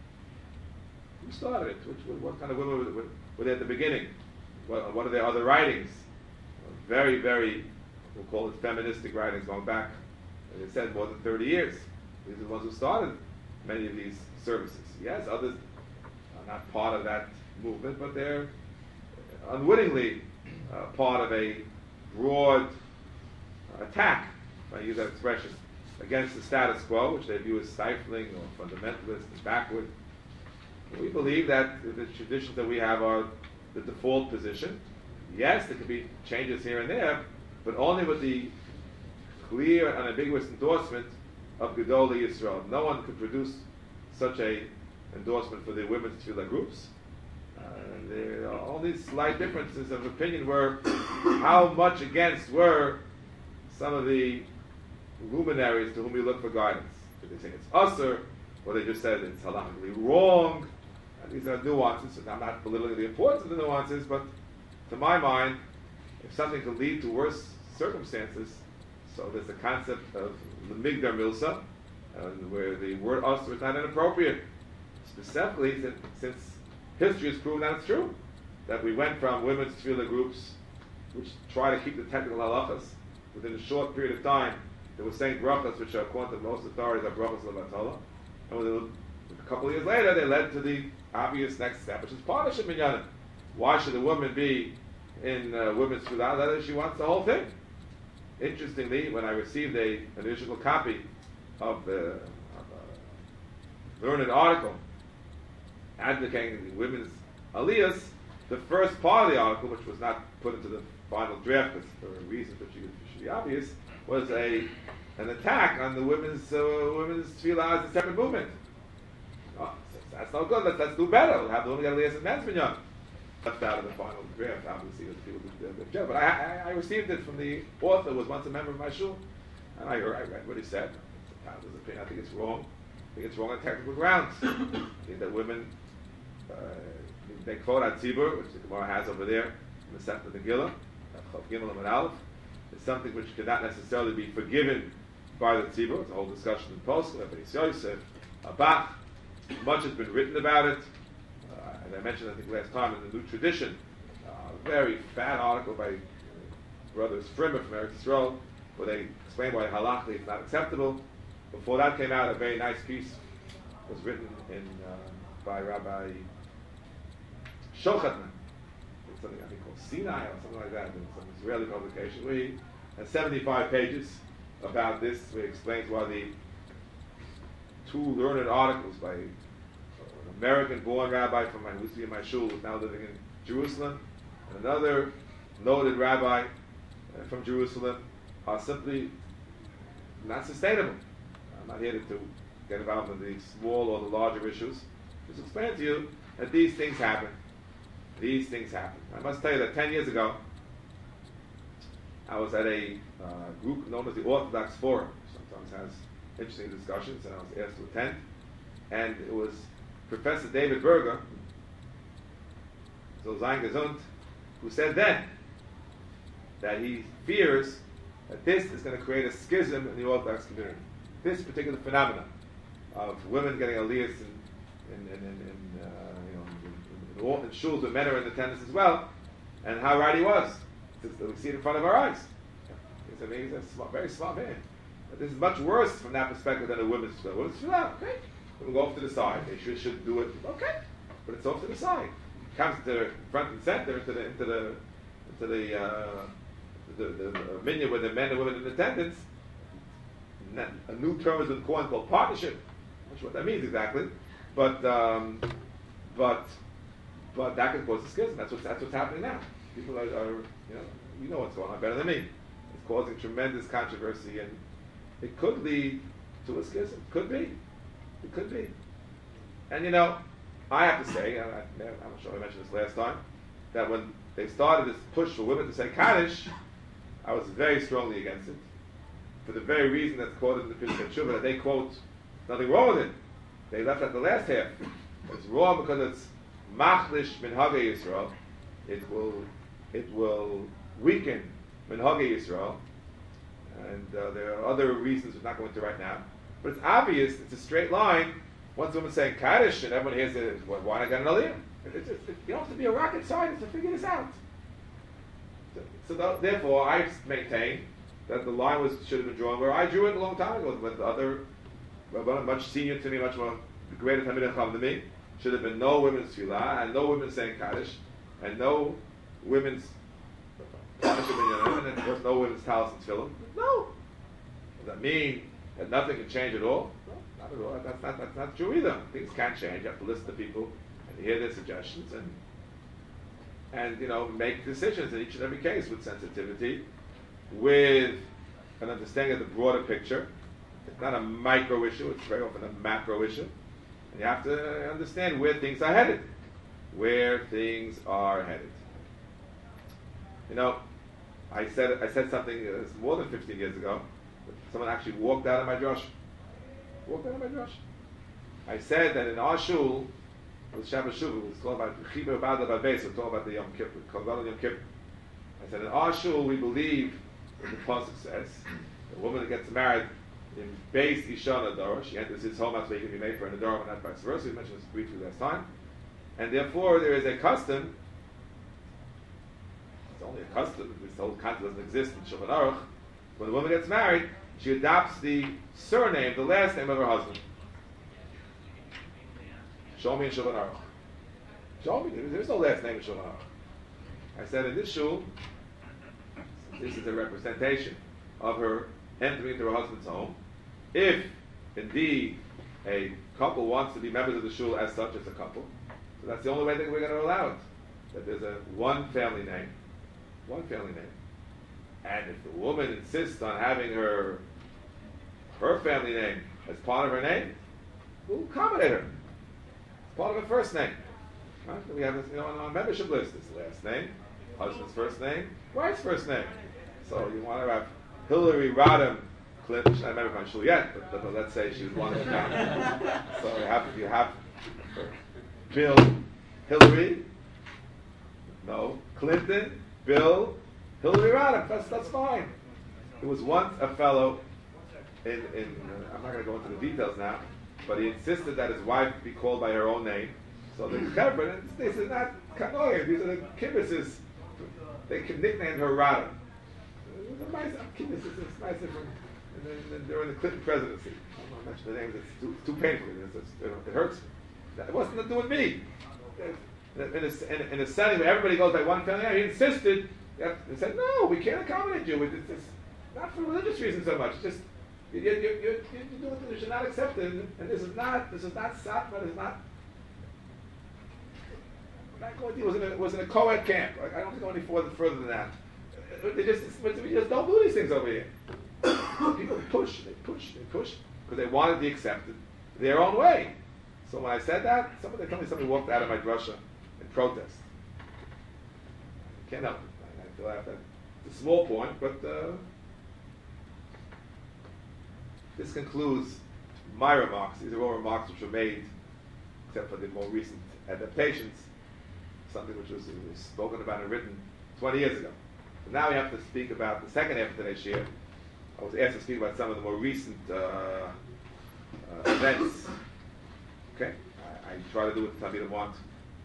Who started it? Which, what kind of women were, were, were there at the beginning? What, what are their other writings? Very, very, we'll call it feministic writings going back, as I said, more than thirty years. These are the ones who started many of these services. Yes, others are not part of that movement, but they're unwittingly uh, part of a broad attack, if I use that expression, against the status quo, which they view as stifling or fundamentalist and backward. We believe that the traditions that we have are the default position. Yes, there could be changes here and there, but only with the clear and unambiguous endorsement of Gedolei Yisrael. No one could produce such a endorsement for the women's tefillah groups. Uh, there are all these slight differences of opinion were how much against were some of the luminaries to whom we look for guidance. Did they say it's usher, or they just said it's halachically wrong? And these are nuances, and I'm not belittling the importance of the nuances, but to my mind, if something could lead to worse circumstances, so there's the concept of the migdar milsa, uh, where the word usher is not inappropriate. Specifically, since, since history has proven that it's true, that we went from women's tefillah groups, which try to keep the technical halachas, within a short period of time, they were saying brachas, which are according to most authorities are brachas levatala, and within a couple of years later, they led to the obvious next step, which is partnership minyanim. Why should a woman be in uh, women's tefillah? That is, she wants the whole thing. Interestingly, when I received a, an original copy of the of a learned article advocating the women's aliyahs, the first part of the article, which was not put into the final draft for reasons which should be obvious, was a an attack on the women's uh, women's tefillah as a separate movement. Oh, that's no good. Let's, let's do better. We'll have the women get aliyahs and men's minyan. Left out of the final draft, obviously, as people did the job. But I, I, I received it from the author, who was once a member of my shul, and I, I read what he said. It's his opinion. I think it's wrong. I think it's wrong on technical grounds. I think that women, uh, they quote on Tzibur, which the Gemara has over there in the Sefer Megillah, Chav Gimel and Aleph, is something which cannot necessarily be forgiven by the Tzibur. It's a whole discussion in Poskim, Beis Yosef, Abach. Much has been written about it. Uh, as I mentioned, I think last time, in the New Tradition, uh, a very fat article by uh, brothers Frimmer from Eretz Yisrael, where they explain why halachically it's not acceptable. Before that came out, a very nice piece was written in uh, by Rabbi Shochatman. It's something I think called Sinai or something like that, in some Israeli publication, where he has seventy-five pages about this, where he explains why the two learned articles by an American-born rabbi from my, who used to be in my shul, who's now living in Jerusalem, and another noted rabbi uh, from Jerusalem, are simply not sustainable. I'm not here to, to get involved in the small or the larger issues. Just explain to you that these things happen. These things happen. I must tell you that ten years ago, I was at a uh, group known as the Orthodox Forum. Sometimes has interesting discussions, and I was asked to attend. And it was Professor David Berger, so sein gesund, who said then that he fears that this is going to create a schism in the Orthodox community. This particular phenomenon of women getting aliyahs in, in, in, in, in, uh, you know, in, in, in, in shuls where men are in attendance as well, and how right he was. We see it in front of our eyes. He's a, he's a smart, very smart man. But this is much worse from that perspective than a women's tefillah. Women's tefillah, okay, we'll go off to the side. They should, should do it, okay, but it's off to the side. It comes to the front and center, into the into the into the uh, the, the, the minyan with the men and women in attendance. A new term has been coined called partnership. I'm not sure what that means exactly, but um, but but that can cause a schism. That's what's that's what's happening now. People are, are, you know, you know what's going on better than me. It's causing tremendous controversy, and it could lead to a schism. Could be. It could be. And you know, I have to say, and I, I'm not sure I mentioned this last time, that when they started this push for women to say Kaddish, I was very strongly against it. For the very reason that's quoted in the Pesach Shuvah, that they quote, nothing wrong with it. They left out the last half. It's wrong because it's machlish minhagei Yisrael. It will, it will weaken minhagei Yisrael. And uh, there are other reasons we're not going to right now. But it's obvious, it's a straight line. Once a woman's saying Kaddish, and everyone hears it, well, why not get an aliyah? It's just, it, you don't have to be a rocket scientist to figure this out. So, so th- therefore, I maintain that the line was should have been drawn where I drew it a long time ago, with the other, well, much senior to me, much more greater Talmidei Chacham than me. Should have been no women's tefillah, and no women saying Kaddish, and no women's partnership and of course no women's talis and tefillah. No. Does that mean that nothing can change at all? No, not at all. That's not, that's not true either. Things can change. You have to listen to people and hear their suggestions and and you know make decisions in each and every case with sensitivity, with an understanding of the broader picture. It's not a micro issue, it's very often a macro issue. And you have to understand where things are headed. Where things are headed. You know, I said I said something uh, more than fifteen years ago. Someone actually walked out of my drush. Walked out of my drush. I said that in our shul, with Shabbos Shul, it was talking about Chiber Bada Babes, we're talking about the Yom Kippur, Kol Yom Kippur. I said in our shul we believe, as the pasuk says, the woman that gets married in Beis Isha Nadara, she enters his home after he can be made for an Nadara, and not vice versa. We mentioned this briefly last time. And therefore there is a custom, it's only a custom, this whole concept doesn't exist in Shulchan Aruch. When a woman gets married, she adopts the surname, the last name of her husband. Show me in Shulchan Aruch. Show me, there's no last name in Shulchan Aruch. I said in this shul, this is a representation of her entering into her husband's home. If indeed a couple wants to be members of the shul as such as a couple, so that's the only way that we're going to allow it. That there's a one family name, one family name. And if the woman insists on having her her family name as part of her name, we'll accommodate her. It's part of her first name. Right? We have this, you know, on our membership list, it's the last name, husband's first name, wife's first name. So you want to have Hillary Rodham Clinton. She's not a member of my shul yet, but, but, but let's say she's one of them. So you have you have Bill, Hillary, no, Clinton, Bill, Hillary Rodham. That's that's fine. There was once a fellow in in uh, I'm not going to go into the details now, but he insisted that his wife be called by her own name. So the Hebron, this is not kanoim. These are the kibbutzes. They nicknamed her Rodham. It was a nice kibbutz. It's nice from during the Clinton presidency. I don't want to mention the names. It's too, too painful. It's, it's, it hurts me. It wasn't to do with me. In a, in, a, in a setting where everybody goes by one family name, he insisted. He said, "No, we can't accommodate you. It's, it's not for religious reasons so much. It's just you, you, you, you, you do it. You should not accept it. And this is not. This is not satma. It's not." It was in a, was in a co-ed camp. Like, I don't go any further, further than that. They just, we just don't do these things over here. People push, they push, they push, because they want to be accepted. their own way. So when I said that, somebody told me somebody walked out of my drasha in protest. I can't help it. I feel like that. It's a small point, but uh, this concludes my remarks. These are all remarks which were made, except for the more recent adaptations, something which was, was spoken about and written twenty years ago. So now we have to speak about the second half of today's year. I was asked to speak about some of the more recent uh, uh, events. Okay, I, I try to do what the Talmidim want.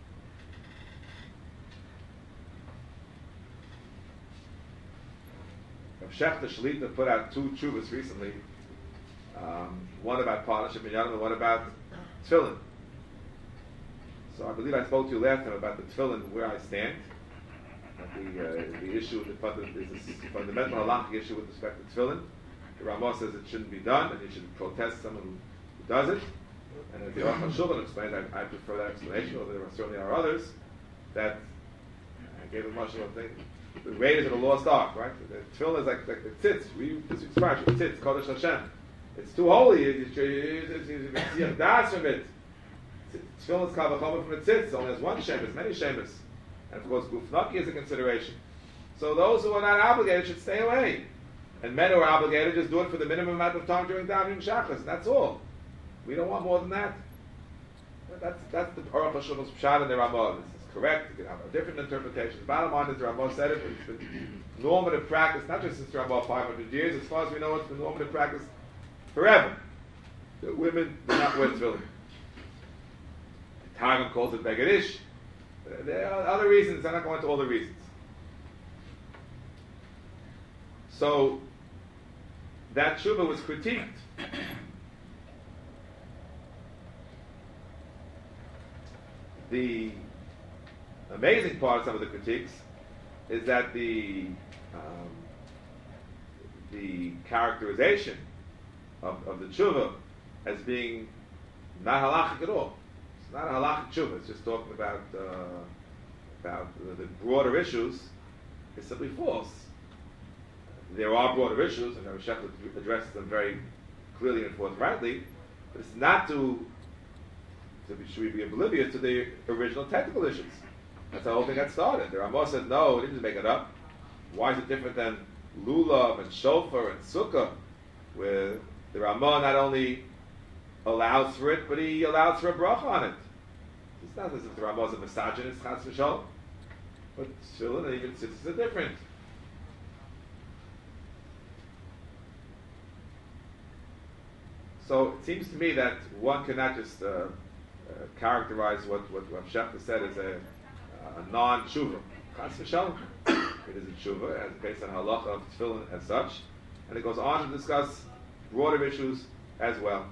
Rav Shechter Shlita put out two tshuvas recently. Um, one about partnership in Yadam and one about tefillin. So I believe I spoke to you last time about the tefillin, where I stand. The, uh, the issue, the funda- is a fundamental halachic issue with respect to tefillin. The Ramah says it shouldn't be done, and you should protest someone who, who does it. And as the Aruch HaShulchan explained, I, I prefer that explanation, although there certainly are others, that I gave a much of a thing. The Raiders of the Lost Ark, right? The tefillin is like, like the tzitz. We use this expression, tzitz, Kodesh Hashem. It's too holy. You see a das from it. Tefillin is kavachoma from the tzitz. It only has one shemus, many shemus. And of course, gufnaki is a consideration. So those who are not obligated should stay away. And men who are obligated just do it for the minimum amount of time during davening shachas, and that's all. We don't want more than that. That's that's the Aruch HaShulchan's pshat in the Ramah. This is correct. You can have a different interpretation. Bottom line is the Ramah said it. It's been normative practice, not just since the Ramah five hundred years. As far as we know, it's been normative practice forever. The women do not wear tefillin. Targum calls it begedish. There are other reasons. I'm not going into all the reasons. So that tshuva was critiqued. The amazing part of some of the critiques is that the um, the characterization of, of the tshuva as being not halachic at all. It's not a halachic tshuva. It's just talking about uh, about the, the broader issues. Is simply false. There are broader issues, and Rav Shechter addresses them very clearly and forthrightly. But it's not to to be, should we be oblivious to the original technical issues. That's how the whole thing got started. The Ramah said, no, it didn't make it up. Why is it different than lulav and shofar and sukkah, where the Ramah not only allows for it, but he allows for a bracha on it. It's not as if the Ramah is a misogynist, chas v'shalom. But tefillin and even tzitzis are different. So it seems to me that one cannot just uh, uh, characterize what, what Rav Shechter said as a, a non-tshuva. Chas v'shalom. It is a tshuva, as based on halacha of tefillin as such. And it goes on to discuss broader issues as well.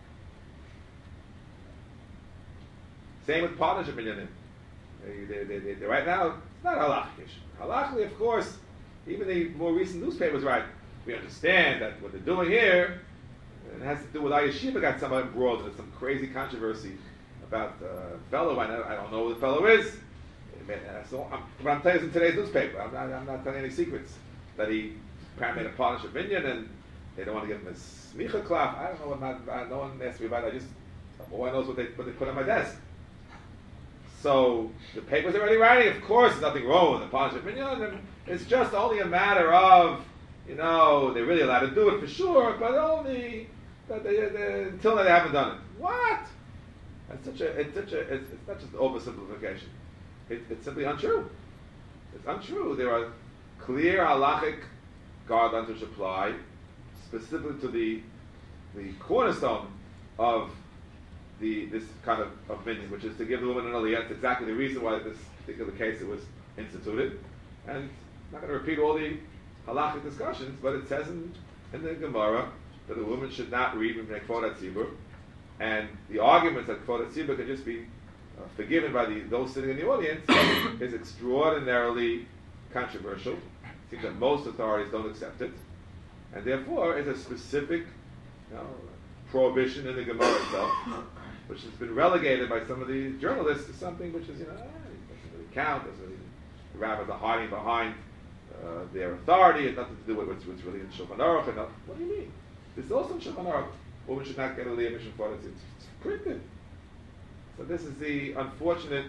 Same with partnership minyanim. They, they, they, they, right now, it's not a halachic issue. Halachically, of course, even the more recent newspapers write, we understand that what they're doing here, it has to do with our yeshiva got somebody abroad. There's some crazy controversy about a fellow. I, know, I don't know who the fellow is. So I'm, but I'm telling you in today's newspaper. I'm not, I'm not telling any secrets. That he apparently made a partnership minyan and they don't want to give him a smicha klaf. I don't know what not, I, no one asked me about it. I just, all I know is what they, what they put on my desk. So the paper's already writing, of course, there's nothing wrong with the partnership minyan. And it's just only a matter of, you know, they're really allowed to do it for sure, but only that they, they, until now they haven't done it. What? It's such a, it's such a, it's, it's not just oversimplification. It, it's simply untrue. It's untrue. There are clear halachic guidelines which apply specifically to the the cornerstone of the this kind of, of minyan, which is to give the woman an aliyah. That's exactly the reason why this particular case it was instituted. And I'm not going to repeat all the halachic discussions, but it says in, in the Gemara that a woman should not read from Kvod HaTzibur, and the arguments that Kvod HaTzibur can just be uh, forgiven by the, those sitting in the audience is extraordinarily controversial. It seems that most authorities don't accept it, and therefore is a specific you know, prohibition in the Gemara itself, which has been relegated by some of the journalists to something which is, you know, eh, it doesn't really count, doesn't really, the rabbis are hiding behind Uh, their authority. It has nothing to do with what's, what's really in Shulchan Aruch. And not, what do you mean? This is also in Shulchan Aruch. woman should not get a Aliyah Mission for it. It's, it's printed. So this is the unfortunate,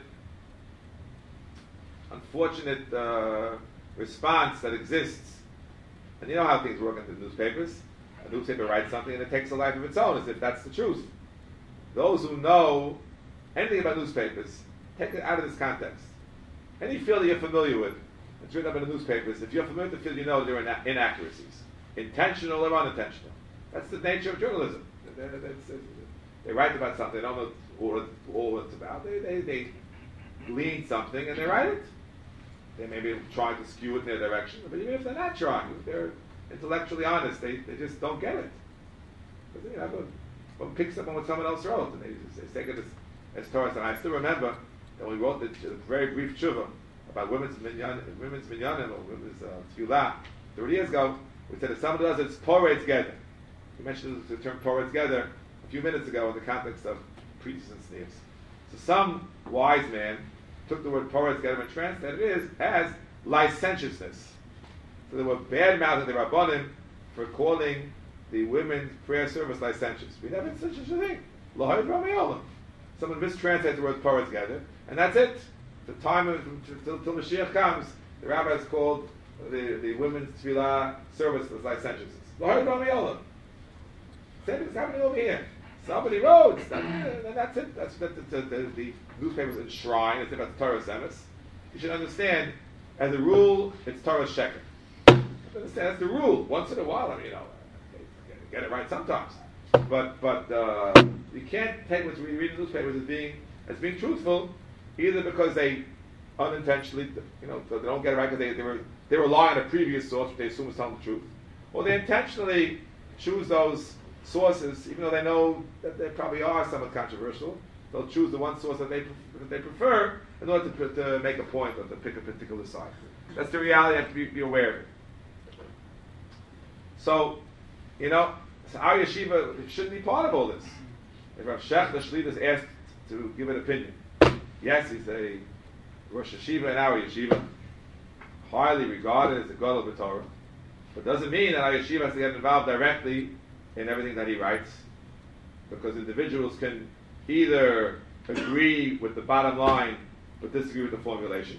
unfortunate uh, response that exists. And you know how things work in the newspapers. A newspaper writes something and it takes a life of its own, as if that's the truth. Those who know anything about newspapers, take it out of this context. Any field that you're familiar with, it's written up in the newspapers, if you're familiar with the field, you know there are ina- inaccuracies. Intentional or unintentional. That's the nature of journalism. They, they, they, they write about something, they don't know all, all what it's about. They, they, they glean something and they write it. They may be trying to skew it in their direction, but even if they're not trying, if they're intellectually honest, they, they just don't get it. Because, you know, everyone, everyone picks up on what someone else wrote, and they, just, they take it as, as Torah. And I still remember that we wrote the, the very brief tshuva about women's minyan, women's minyanim, or women's uh, tefillah, thirty years ago. We said if someone does it, it's porei together. We mentioned the term porei together a few minutes ago in the context of preachers and sneers. So some wise man took the word porei together and translated it as licentiousness. So they were bad-mouthing the Rabbanim for calling the women's prayer service licentious. We never said such a thing. L'hoid Rami. Someone mistranslated the word porei together, and that's it. The time of till, till Mashiach comes, the rabbis called the, the women's tefillah service as licentiousness. L'hoid Rami. Same thing's happening over here. Somebody wrote, and that's it. That's what the, the, the, the newspapers enshrine. It's about the Torah Semis. You should understand, as a rule, it's Torah Sheker. Understand, that's the rule. Once in a while, I mean, you know, get it right sometimes. But but uh, you can't take what we read in newspapers as being as being truthful, either because they unintentionally, you know, they don't get it right because they, they were they rely on a previous source, which they assume is telling the truth, or they intentionally choose those sources, even though they know that they probably are somewhat controversial. They'll choose the one source that they that they prefer in order to, to make a point or to pick a particular side. That's the reality. You have to be, be aware of it. So, you know, so our yeshiva shouldn't be part of all this. If Rav Shech, the Shlita, is asked to give an opinion, yes, he's a Rosh Yeshiva in our yeshiva, highly regarded as a Gadol b'Torah, but doesn't mean that our yeshiva has to get involved directly in everything that he writes, because individuals can either agree with the bottom line but disagree with the formulation,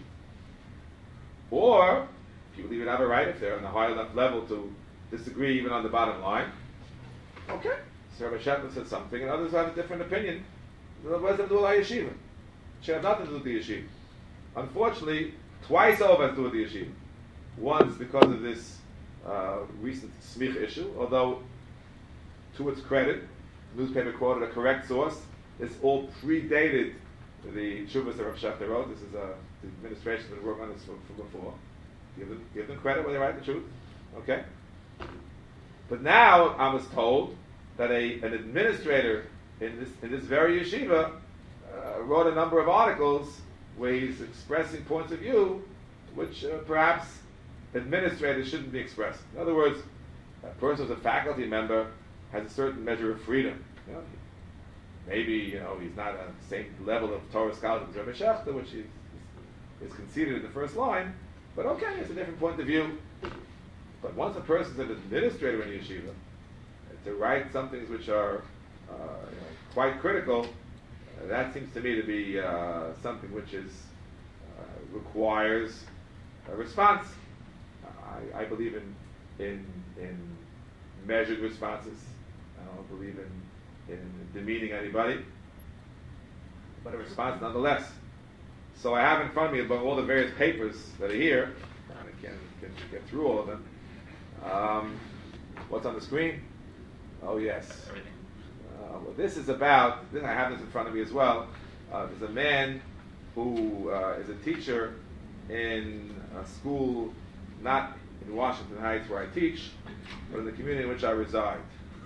or people even have a right, if they're on a high enough level, to disagree even on the bottom line. Okay, so Rabbi Shetler said something, and others have a different opinion. What does that do with our yeshiva? It should have nothing to do with the yeshiva. Unfortunately, twice over has to do with the yeshiva. Once because of this uh, recent smich issue, although to its credit, the newspaper quoted a correct source. This all predated the tshuvas that Rav Shechter wrote. This is uh, the administration that worked on this from, from before. Give them, give them credit when they write the truth. Okay? But now I was told that a, an administrator in this in this very yeshiva uh, wrote a number of articles where he's expressing points of view which uh, perhaps administrators shouldn't be expressing. In other words, a person who's a faculty member has a certain measure of freedom. You know, maybe you know he's not at the same level of Torah scholarship as Rabbi Shechter, which is, is conceded in the first line. But okay, it's a different point of view. But once a person's an administrator in yeshiva, to write some things which are uh, you know, quite critical, uh, that seems to me to be uh, something which is uh, requires a response. I, I believe in in in measured responses. I don't believe in in demeaning anybody, but a response nonetheless. So I have in front of me about all the various papers that are here. I can't, can't get through all of them. Um, what's on the screen? Oh yes. Uh, well, this is about. This, I have this in front of me as well. Uh, there's a man who uh, is a teacher in a school, not in Washington Heights where I teach, but in the community in which I reside.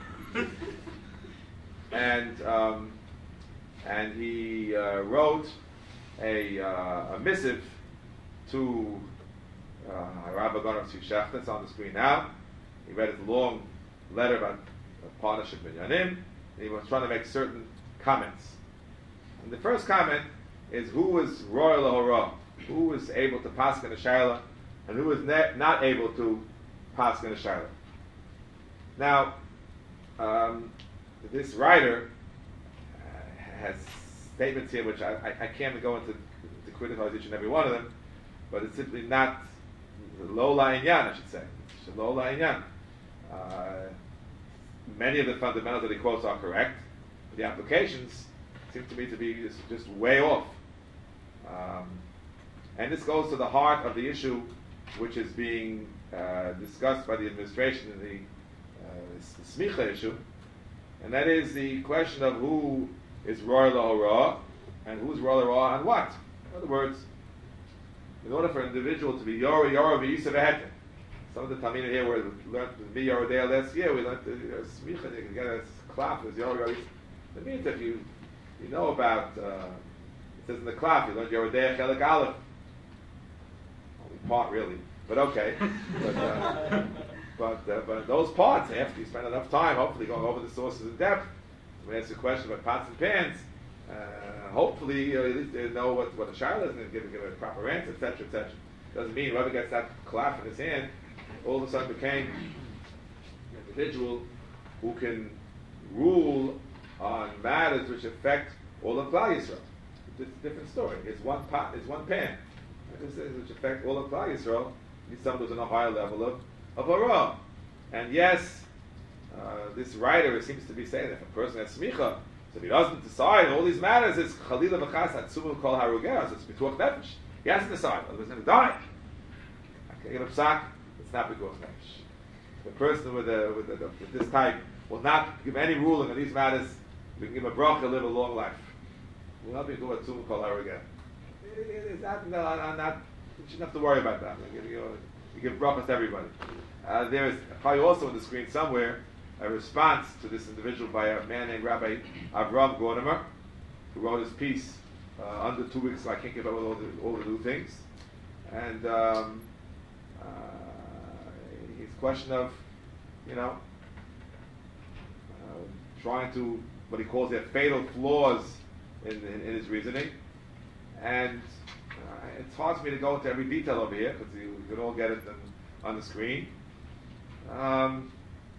and um, and he uh, wrote a, uh, a missive to uh, Rabbi Gonov Shechter. It's on the screen now. He read his long letter about partnership in Yanim, and he was trying to make certain comments. And the first comment is who was royal lahora, who was able to pass in a shaila, and who was ne- not able to pass in a shaila. Now, um, this writer uh, has statements here which I, I, I can't go into to criticize each and every one of them, but it's simply not lo la'inyan, I should say. It's lo la'inyan. Uh, many of the fundamentals that he quotes are correct, but the applications seem to me to be just, just way off. Um, and this goes to the heart of the issue which is being uh, discussed by the administration in the uh, smicha issue, and that is the question of who is roy la'ora and who's roy la'ora on what. In other words, in order for an individual to be Yorah, Yorah, V'yisa V'heter. Some of the Talmidim here were learned to be Yorah Day last year. We learned the uh, Smicha, you can get a klaf, there's Yorah, Yorah. That means that you, you know about, uh, it says in the klaf, you learned Yorah Day, Chelik Aleph. Only part, really. But okay. but, uh, but, uh, but those parts, after you spend enough time, hopefully going over the sources in depth, we ask a question about pots and pans, Uh, hopefully, uh, at least they know what, what a shayla is and give, give a proper answer, et cetera, et cetera. Doesn't mean whoever gets that clap in his hand all of a sudden became an individual who can rule on matters which affect all of Klal Yisrael. It's a different story. It's one pot, it's one pan. This is which affect all of Klal Yisrael. He's someone who's on a higher level of of hara. And yes, uh, this writer seems to be saying that if a person has smicha, so if he doesn't decide all these matters, it's Chalila V'chas Atzumu Kol Harugeras, it's B'tuach Nefesh. He has to decide, otherwise he's going to die. I can give a psak, it's not B'tuach Nefesh. The person with, a, with, a, with this type will not give any ruling on these matters. We can give a bracha, live a long life. We'll not be doing Atzumu Kol Harugeras. It's not, no, I'm not, you shouldn't have to worry about that. You, you, know, you give brachas to everybody. Uh, there is probably also on the screen somewhere a response to this individual by a man named Rabbi Avram Gordimer, who wrote his piece uh, under two weeks, so I can't give out all the, all the new things. And um, uh, his question of, you know, uh, trying to, what he calls their fatal flaws in, in, in his reasoning. And uh, it's hard for me to go into every detail over here, because you, you can all get it on, on the screen. Um,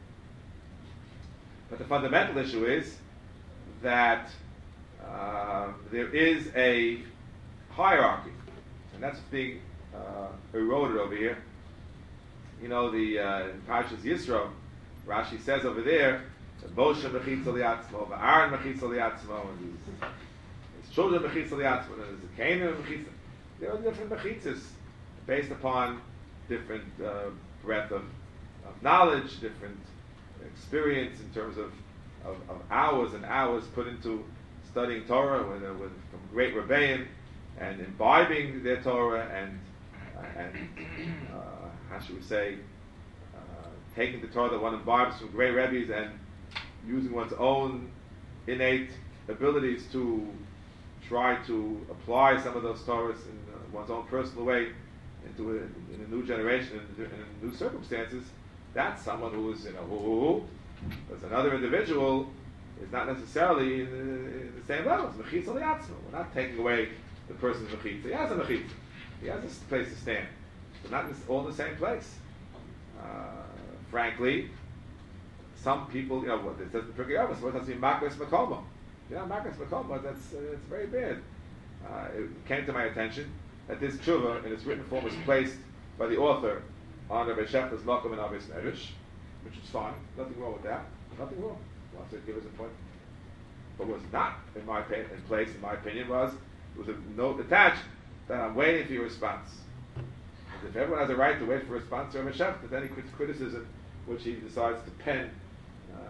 But the fundamental issue is that uh, there is a hierarchy, and that's being uh, eroded over here. You know, the uh, in Parshas Yisro, Rashi says over there, Moshe mechitza liatzmo, Aaron mechitza liatzmo, and his, his children mechitza liatzmo, and his Canaan mechitza. There are different mechitzas based upon different uh, breadth of, of knowledge, different experience in terms of, of, of hours and hours put into studying Torah with, uh, with from great rebbeim and imbibing their Torah and uh, and uh, how should we say uh, taking the Torah that one imbibes from great rebbes and using one's own innate abilities to try to apply some of those Torahs in uh, one's own personal way into a, in a new generation in, in new circumstances. That's someone who is, you know, who, who, who. There's another individual is not necessarily in the, in the same level. It's mechitza liatzmo. We're not taking away the person's mechitza. He has a mechitza. He has a place to stand. But not all in the same place. Uh, frankly, some people, you know, what it says in Pirkei Avos, what does it mean, makos makomo? You know, makos makomo, that's, uh, it's very bad. Uh, it came to my attention that this tshuva, in its written form, was placed by the author on Rabbi Shechter's Lakum and Avis Nerish, which is fine. Nothing wrong with that. Nothing wrong. Wants to give us a point. But was not in my in place, in my opinion, was there was a note attached that I'm waiting for your response. Because if everyone has a right to wait for a response to Rabbi Shechter, then any criticism which he decides to pen, uh,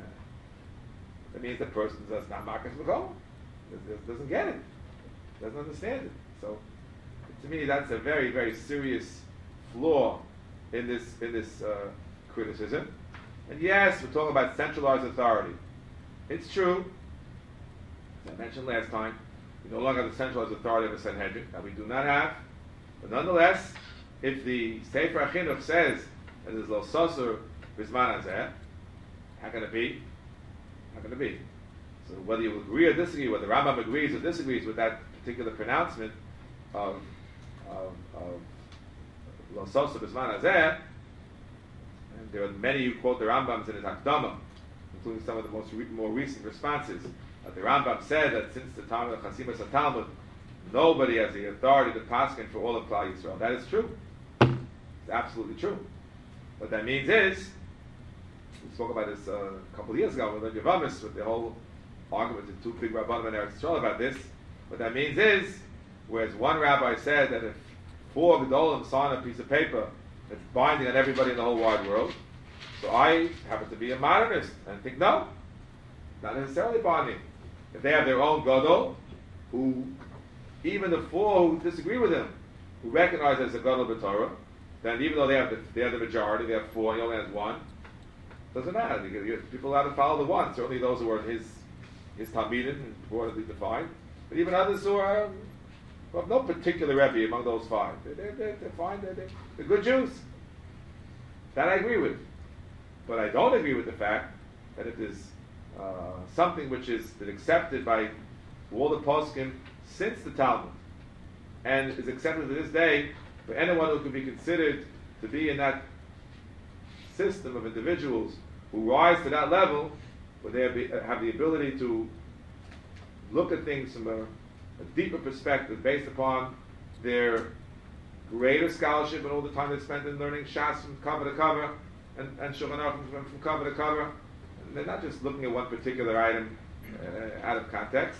that means the person does not Marcus Makom, doesn't get it, doesn't understand it. So, to me, that's a very, very serious flaw in this in this uh, criticism. And yes, we're talking about centralized authority. It's true, as I mentioned last time, we no longer have the centralized authority of a Sanhedrin, that we do not have. But nonetheless, if the Sefer HaChinuch says that there's lo sosur bisman hazeh, how can it be? How can it be? So whether you agree or disagree, whether the Rambam agrees or disagrees with that particular pronouncement of of, of lo sosur bisman hazeh, and there are many who quote the Rambams in his Akdama including some of the most re- more recent responses. Uh, the Rambam said that since the time of the Chasimas Talmud, nobody has the authority to paskin for all of Klal Yisrael. That is true. It's absolutely true. What that means is, we spoke about this uh, a couple of years ago with the Yavamis, with the whole argument of two big rabbanim in Eretz Yisrael about this. What that means is, whereas one rabbi said that if four gedolim sign a piece of paper, it's binding on everybody in the whole wide world. So I happen to be a modernist and think no, not necessarily binding. If they have their own gadol, who even the four who disagree with him, who recognize as a gadol b'Torah, then even though they have the, they have the majority, they have four, he only has one. Doesn't matter. You, you, people are allowed to follow the one. Certainly those who are his his talmidim and broadly defined, but even others who are who have no particular rebbe among those five. They're, they're, they're, they're fine. They're, they're, they're good Jews. That I agree with. But I don't agree with the fact that it is uh, something which has been accepted by all the poskim since the Talmud, and is accepted to this day for anyone who could be considered to be in that system of individuals who rise to that level, where they have the, have the ability to look at things from a, a deeper perspective based upon their greater scholarship and all the time they spent in learning Shas from cover to cover and, and Shulchan Aruch from, from cover to cover. And they're not just looking at one particular item uh, out of context.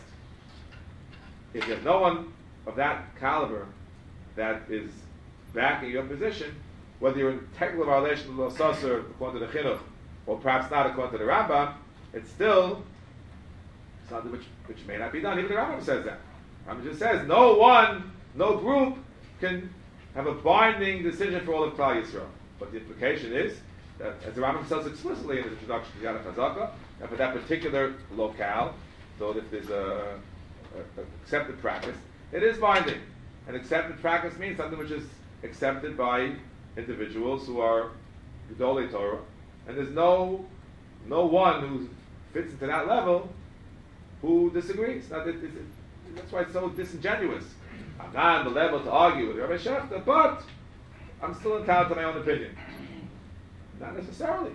If you have no one of that caliber that is backing your position, whether you're in technical violation of the Lo Sasser according to the Chinuch, or perhaps not according to the Rambam, it's still something which, which may not be done. Even the Rambam says that. The Rambam just says no one, no group can have a binding decision for all of Klal Yisrael. But the implication is that, as the Rambam says explicitly in the introduction to Yad HaChazaka, that for that particular locale, so if there's a, a, a accepted practice, it is binding. And accepted practice means something which is accepted by individuals who are Gedolei Torah, and there's no no one who fits into that level who disagrees. Now, that is, that's why it's so disingenuous. I'm not on the level to argue with Rabbi Shefter, but I'm still entitled to my own opinion. Not necessarily.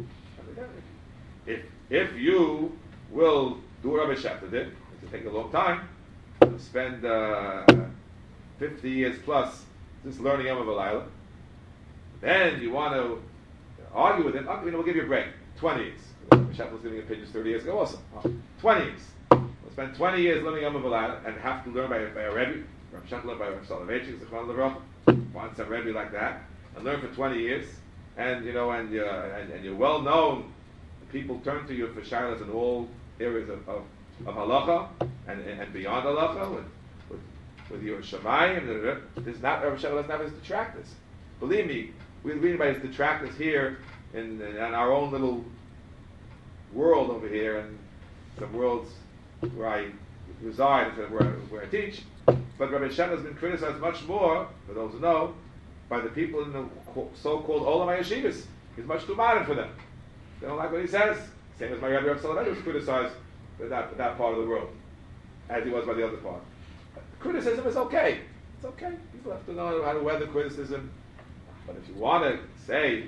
If if you will do what Rabbi Shefter did, it will take a long time, to spend uh, fifty years plus just learning Yom V'Layla, then you want to argue with him, oh, you know, we'll give you a break. twenty years. Rabbi Shefter was giving opinions thirty years ago also. Oh, twenty years. We'll spend twenty years learning Yom V'Layla and have to learn by, by a Rebbe. Rabbi Shefter learned by Rabbi Soloveitchik, Zichron Levrach, find some Rebbe like that, and learn for twenty years, and you know, and, uh, and, and you're well known. People turn to you for shilas in all areas of, of, of halacha and, and, and beyond halacha, with, with, with your shamayim. This is not Rabbi Shefter doesn't have his detractors. Believe me, we read about his detractors here in, in, in our own little world over here, and some worlds where I reside, where, where I teach. But Rabbi Shefter has been criticized much more, for those who know, by the people in the so-called Olam HaYeshivas. He's much too modern for them. They don't like what he says. Same as my Rabbi Rav Soloveitchik was criticized for that, for that part of the world, as he was by the other part. Criticism is okay. It's okay. People have to know how to weather criticism. But if you want to say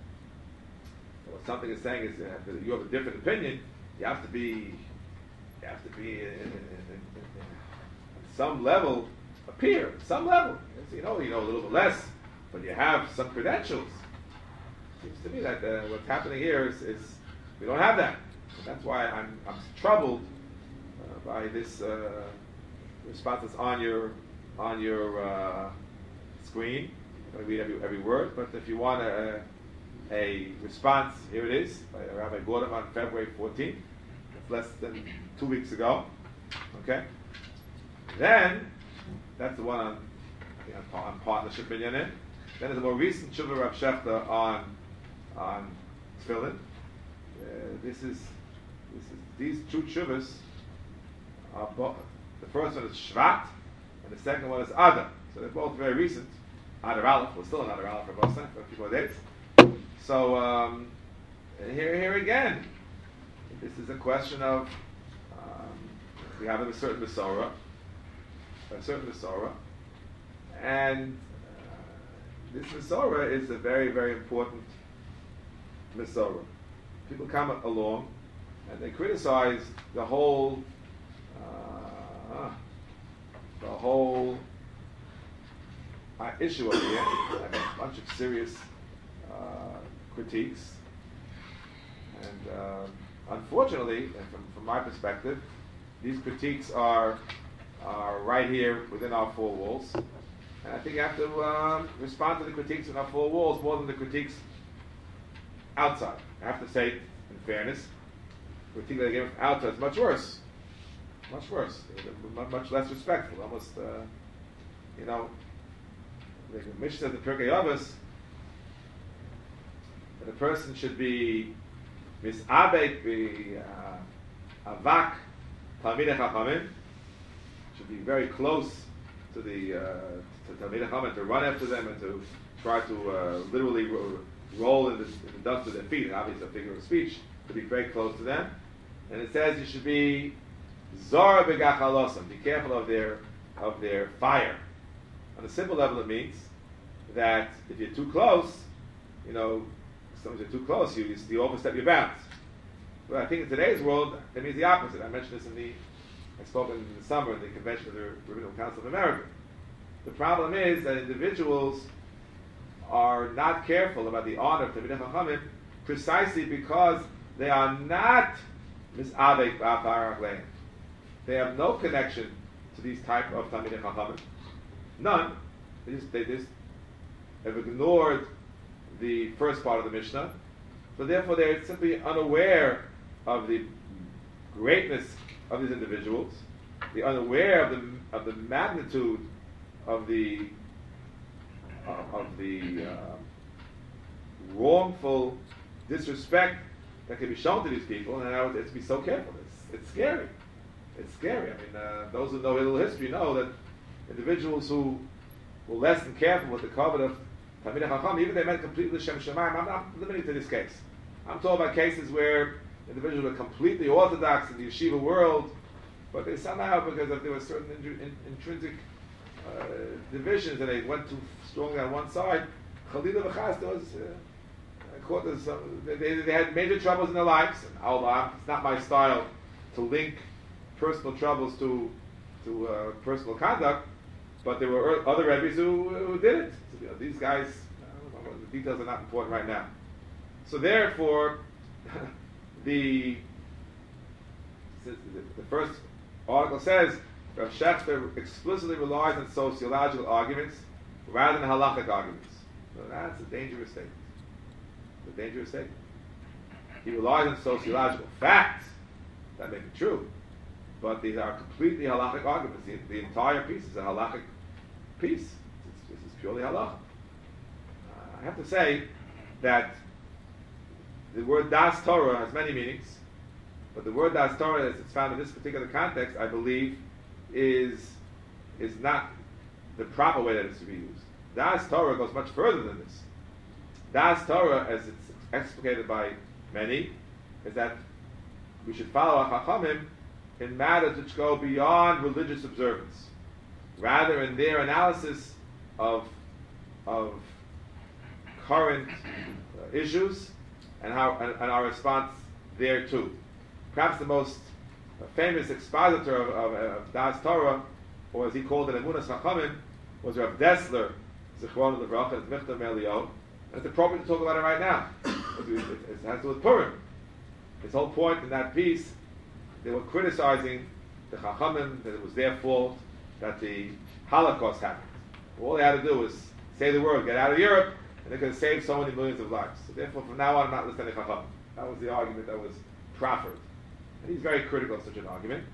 what something is saying is uh, that you have a different opinion, you have to be, you have to be in, in, in, in, in some level, appear, some level. You know, you know a little bit less, but you have some credentials. Seems to me that uh, what's happening here is, is we don't have that. And that's why I'm, I'm troubled uh, by this uh, response that's on your on your uh, screen. I read every, every word, but if you want a, a response, here it is by Rabbi Gordon on February fourteenth. It's less than two weeks ago. Okay. Then that's the one on, you know, on partnership in Yanin. Then there's a more recent Shuvah Rav Shefter on on Tefillin. Uh, this is this is these two Shuvahs are both. The first one is Shvat, and the second one is Adar. So they're both very recent. Adar Aleph, we're still in Adar Aleph for both for a few more days. So um, here, here again, this is a question of um, we have a certain Masorah, a certain Masorah, and uh, this Masorah is a very, very important Masorah. People come along and they criticized the whole, uh, the whole uh, issue of the end. I mean, a bunch of serious uh, critiques, and uh, unfortunately, and from, from my perspective, these critiques are are right here within our four walls. And I think you have to um, respond to the critiques in our four walls more than the critiques outside. I have to say, in fairness, the critique that I gave outside is much worse. Much worse. They're much less respectful. Almost, uh, you know, the Mishnah says in Pirkei Avos that a person should be misabek, be uh, avak, talmidei chachamim, should be very close to the uh, to Talmidei Chachamim, to run after them and to try to uh, literally ro- roll in the, in the dust of their feet. And obviously, a figure of speech, to be very close to them. And it says you should be zar begachalosam. Be careful of their of their fire. On a simple level, it means that if you're too close, you know, sometimes you're too close, you you overstep your bounds. But I think in today's world, it means the opposite. I mentioned this in the I spoke in the summer at the convention of the Rabbinical Council of America. The problem is that individuals are not careful about the honor of Talmidei Chachamim precisely because they are not misabek ba'afar achleim. They have no connection to these type of Talmidei Chachamim. None. They just, they just have ignored the first part of the Mishnah. So therefore they're simply unaware of the greatness of these individuals, they're unaware of the of the magnitude of the uh, of the uh, wrongful disrespect that can be shown to these people, and I would it's be so careful. It's it's scary. It's scary. I mean, uh, those who know a little history know that individuals who were less than careful with the covenant of Talmidei Chacham, even they meant completely Shem Shemaim. I'm not limiting to this case. I'm talking about cases where individuals were completely orthodox in the yeshiva world, but they somehow, because of, there were certain in, in, intrinsic uh, divisions, and they went too strongly on one side. Chalila v'chas, there was uh, caught as, uh, they, they had major troubles in their lives. And Allah, it's not my style to link personal troubles to to uh, personal conduct, but there were other rabbis who, who did it. So, you know, these guys, I don't know, the details are not important right now. So therefore, the the first article says Rav Shechter explicitly relies on sociological arguments rather than halachic arguments. So that's a dangerous statement. It's a dangerous statement. He relies on sociological facts that make it true, but these are completely halachic arguments. The, the entire piece is a halachic piece. It's, this is purely halacha. Uh, I have to say that the word Das Torah has many meanings, but the word Das Torah, as it's found in this particular context, I believe, is is not the proper way that it's to be used. Das Torah goes much further than this. Das Torah, as it's explicated by many, is that we should follow our Chachamim in matters which go beyond religious observance, rather in their analysis of of current uh, issues and how and, and our response thereto. Perhaps the most uh, famous expositor of, of, of Das Torah, or as he called it, Emunas Chachamim, was Rav Dessler, Zichron Levracha, at Michtav Melio. And it's appropriate to talk about it right now. It, it, it has to do with Purim. His whole point in that piece, they were criticizing the Chachamim, that it was their fault that the Holocaust happened. All they had to do was say the word, get out of Europe, and they could have saved so many millions of lives. So therefore, from now on, I'm not listening to Chachamim. That was the argument that was proffered. And he's very critical of such an argument.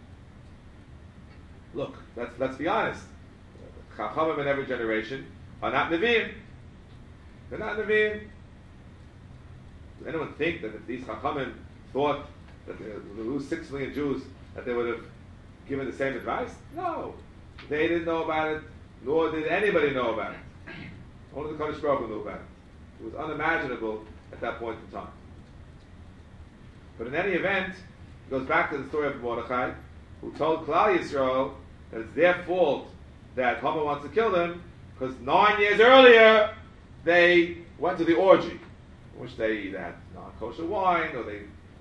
Look, let's, let's be honest. Chachamim in every generation are not Nevi'im. They're not Nevi'im. Does anyone think that if these Chachamim thought that they would lose six million Jews, that they would have given the same advice? No. They didn't know about it, nor did anybody know about it. Only the Kodesh Baruch Hu knew about it. It was unimaginable at that point in time. But in any event, it goes back to the story of Mordechai, who told Klal Yisrael that it's their fault that Haman wants to kill them, because nine years earlier, they went to the orgy, in which they either had non-kosher wine, or they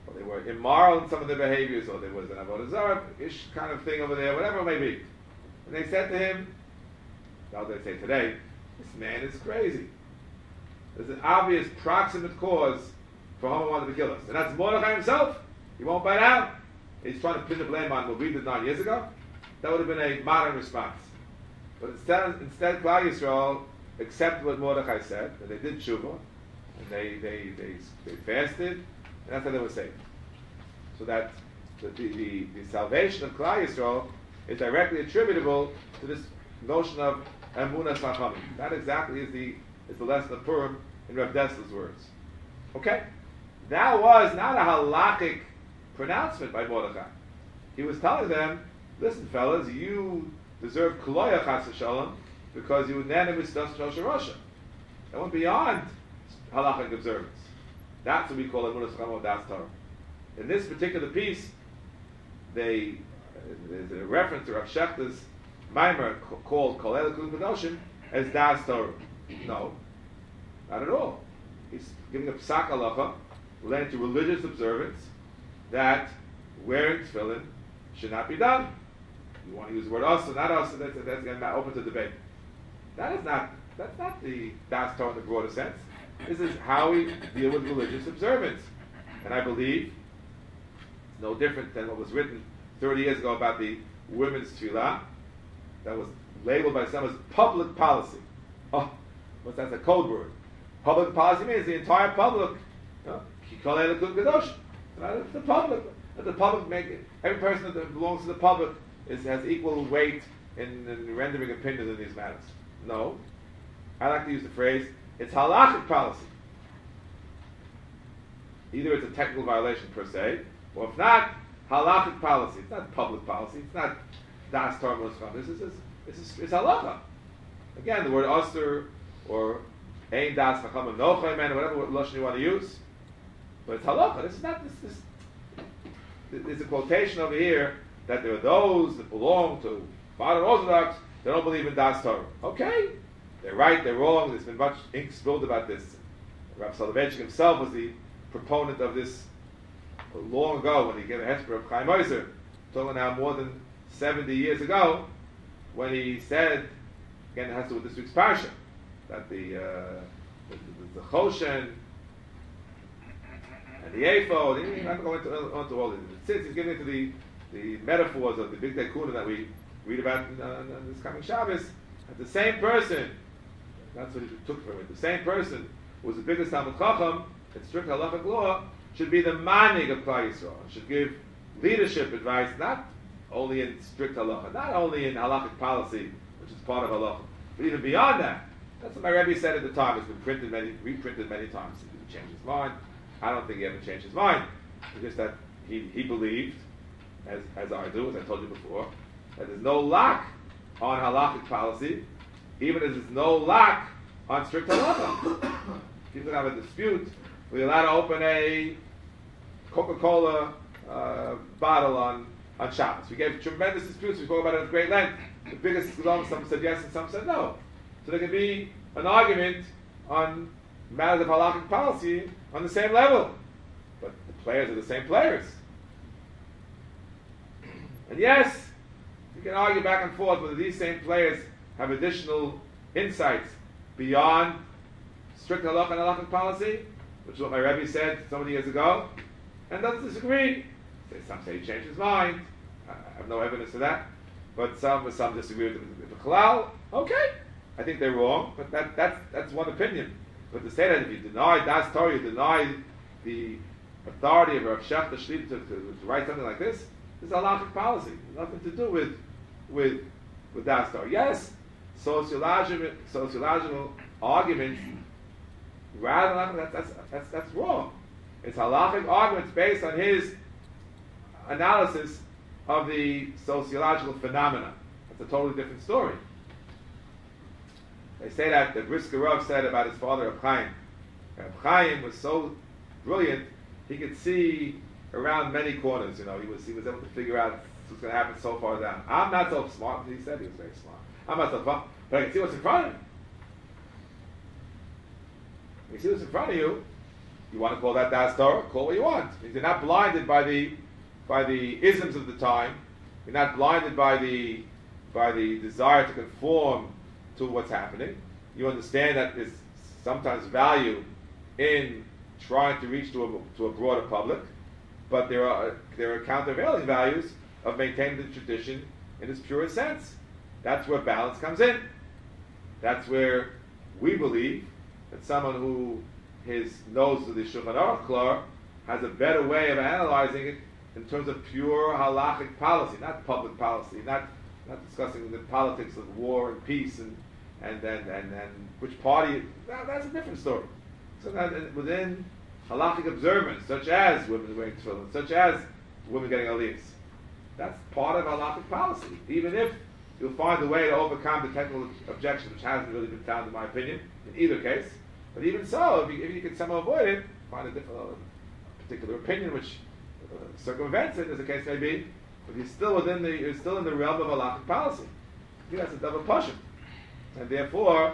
or they were immoral in some of their behaviors, or there was an avodah zarah-ish kind of thing over there, whatever it may be. And they said to him, how do they say today, this man is crazy. There's an obvious proximate cause for Haman wanted to kill us. And that's Mordechai himself. He won't bite out. He's trying to pin the blame on what we did nine years ago. That would have been a modern response. But instead, instead Klal Yisrael accepted what Mordechai said, and they did tshuva, and they, they, they, they fasted, and that's how they were saved. So that the, the, the, the salvation of Klal Yisrael is directly attributable to this notion of Emunah Chachamim. That exactly is the is the lesson of Purim in Rav Dessler's words. Okay? That was not a halakhic pronouncement by Mordechai. He was telling them, listen fellas, you deserve Kuloya Chas V'Shalom because you unanimous Das Shosha Rosha. That went beyond halakhic observance. That's what we call Emunah Chachamim Das Torah. In this particular piece, they uh, there's a reference to Rav Shechter's Maimer called Kol Elul Kulim Kadoshim as Das Torah. No, not at all. He's giving a psak halacha related to religious observance that wearing tefillin should not be done. You want to use the word also, not also, that's, that's again not open to debate. That is not, that's not the Das Torah in the broader sense. This is how we deal with religious observance. And I believe it's no different than what was written thirty years ago about the women's tefillah that was labeled by some as public policy. Oh, what's that? That's a code word. Public policy means the entire public. You know, the public. The public make it, every person that belongs to the public is, has equal weight in, in rendering opinions in these matters. No, I like to use the phrase, it's halachic policy. Either it's a technical violation per se, or if not, halachic policy. It's not public policy. It's not das Torah Moshe. This is this is it's halacha. Again, the word aser or ein das chacham nochai man, whatever lashon you want to use, but it's halacha. This is not this. this There's a quotation over here that there are those that belong to modern Orthodox that don't believe in Das Torah. Okay, they're right, they're wrong. There's been much ink spilled about this. Rav Soloveitchik himself was the proponent of this long ago when he gave a hesper of Chaim Ozer, talking now more than seventy years ago, when he said, again it has to do with this week's parsha, that the uh, the, the, the Choshen and the ephod, I'm not going to go into all of it. Since he's giving it to the, the metaphors of the big Tekuna that we read about in, uh, in this coming Shabbos, that the same person, that's what he took from it, the same person who was the biggest Talmid Chacham in strict halachic law should be the manig of Klal Yisrael, should give leadership advice not only in strict halacha, not only in halachic policy, which is part of halacha, but even beyond that. That's what my Rebbe said at the time. It's been printed many, reprinted many times. He didn't change his mind. I don't think he ever changed his mind. It's just that he, he believed, as, as I do, as I told you before, that there's no lock on halachic policy, even as there's no lock on strict halacha. People have a dispute. We're allowed to open a Coca-Cola uh, bottle on, on Shabbos. We gave tremendous disputes. We spoke about it at great length. The biggest Gedolim, some said yes and some said no. So there could be an argument on matters of halachic policy on the same level. But the players are the same players. And yes, you can argue back and forth whether these same players have additional insights beyond strict halakha and halachic policy, which is what my Rebbe said so many years ago, and doesn't disagree. Some say he changed his mind. I have no evidence of that. But some some disagree with the Chalal. Okay, I think they're wrong, but that, that's, that's one opinion. But to say that if you deny Das Torah, you deny the authority of Rav Shechter Shlita to, to, to write something like this, this is halachic policy. Nothing to do with with with Das Torah. Yes, sociological sociological arguments rather than that's that's that's that's wrong. It's halachic arguments based on his analysis of the sociological phenomena. That's a totally different story. They say that the Brisker Rav said about his father, Reb Chaim. Reb Chaim was so brilliant, he could see around many corners. You know, he was he was able to figure out what's going to happen so far down. I'm not so smart. He said he was very smart. I'm not so smart, but I can see what's in front of me. When you see what's in front of you, You want to call that Das Torah? Call what you want. It means you're not blinded by the by the isms of the time. You're not blinded by the by the desire to conform to what's happening. You understand that there's sometimes value in trying to reach to a, to a broader public, but there are there are countervailing values of maintaining the tradition in its purest sense. That's where balance comes in. That's where we believe that someone who his knows the Shulchan Aruch Klar has a better way of analyzing it in terms of pure halachic policy, not public policy, not not discussing the politics of war and peace and and and and, and which party. That, that's a different story. So that within halachic observance, such as women wearing tefillin, such as women getting aliyahs, that's part of halachic policy. Even if you'll find a way to overcome the technical objection, which hasn't really been found, in my opinion, in either case. But even so, if you, if you can somehow avoid it, find a different, uh, particular opinion which uh, circumvents it, as the case may be, but you're still within the, you're still in the realm of halachic policy. I think that's a double passion, and therefore,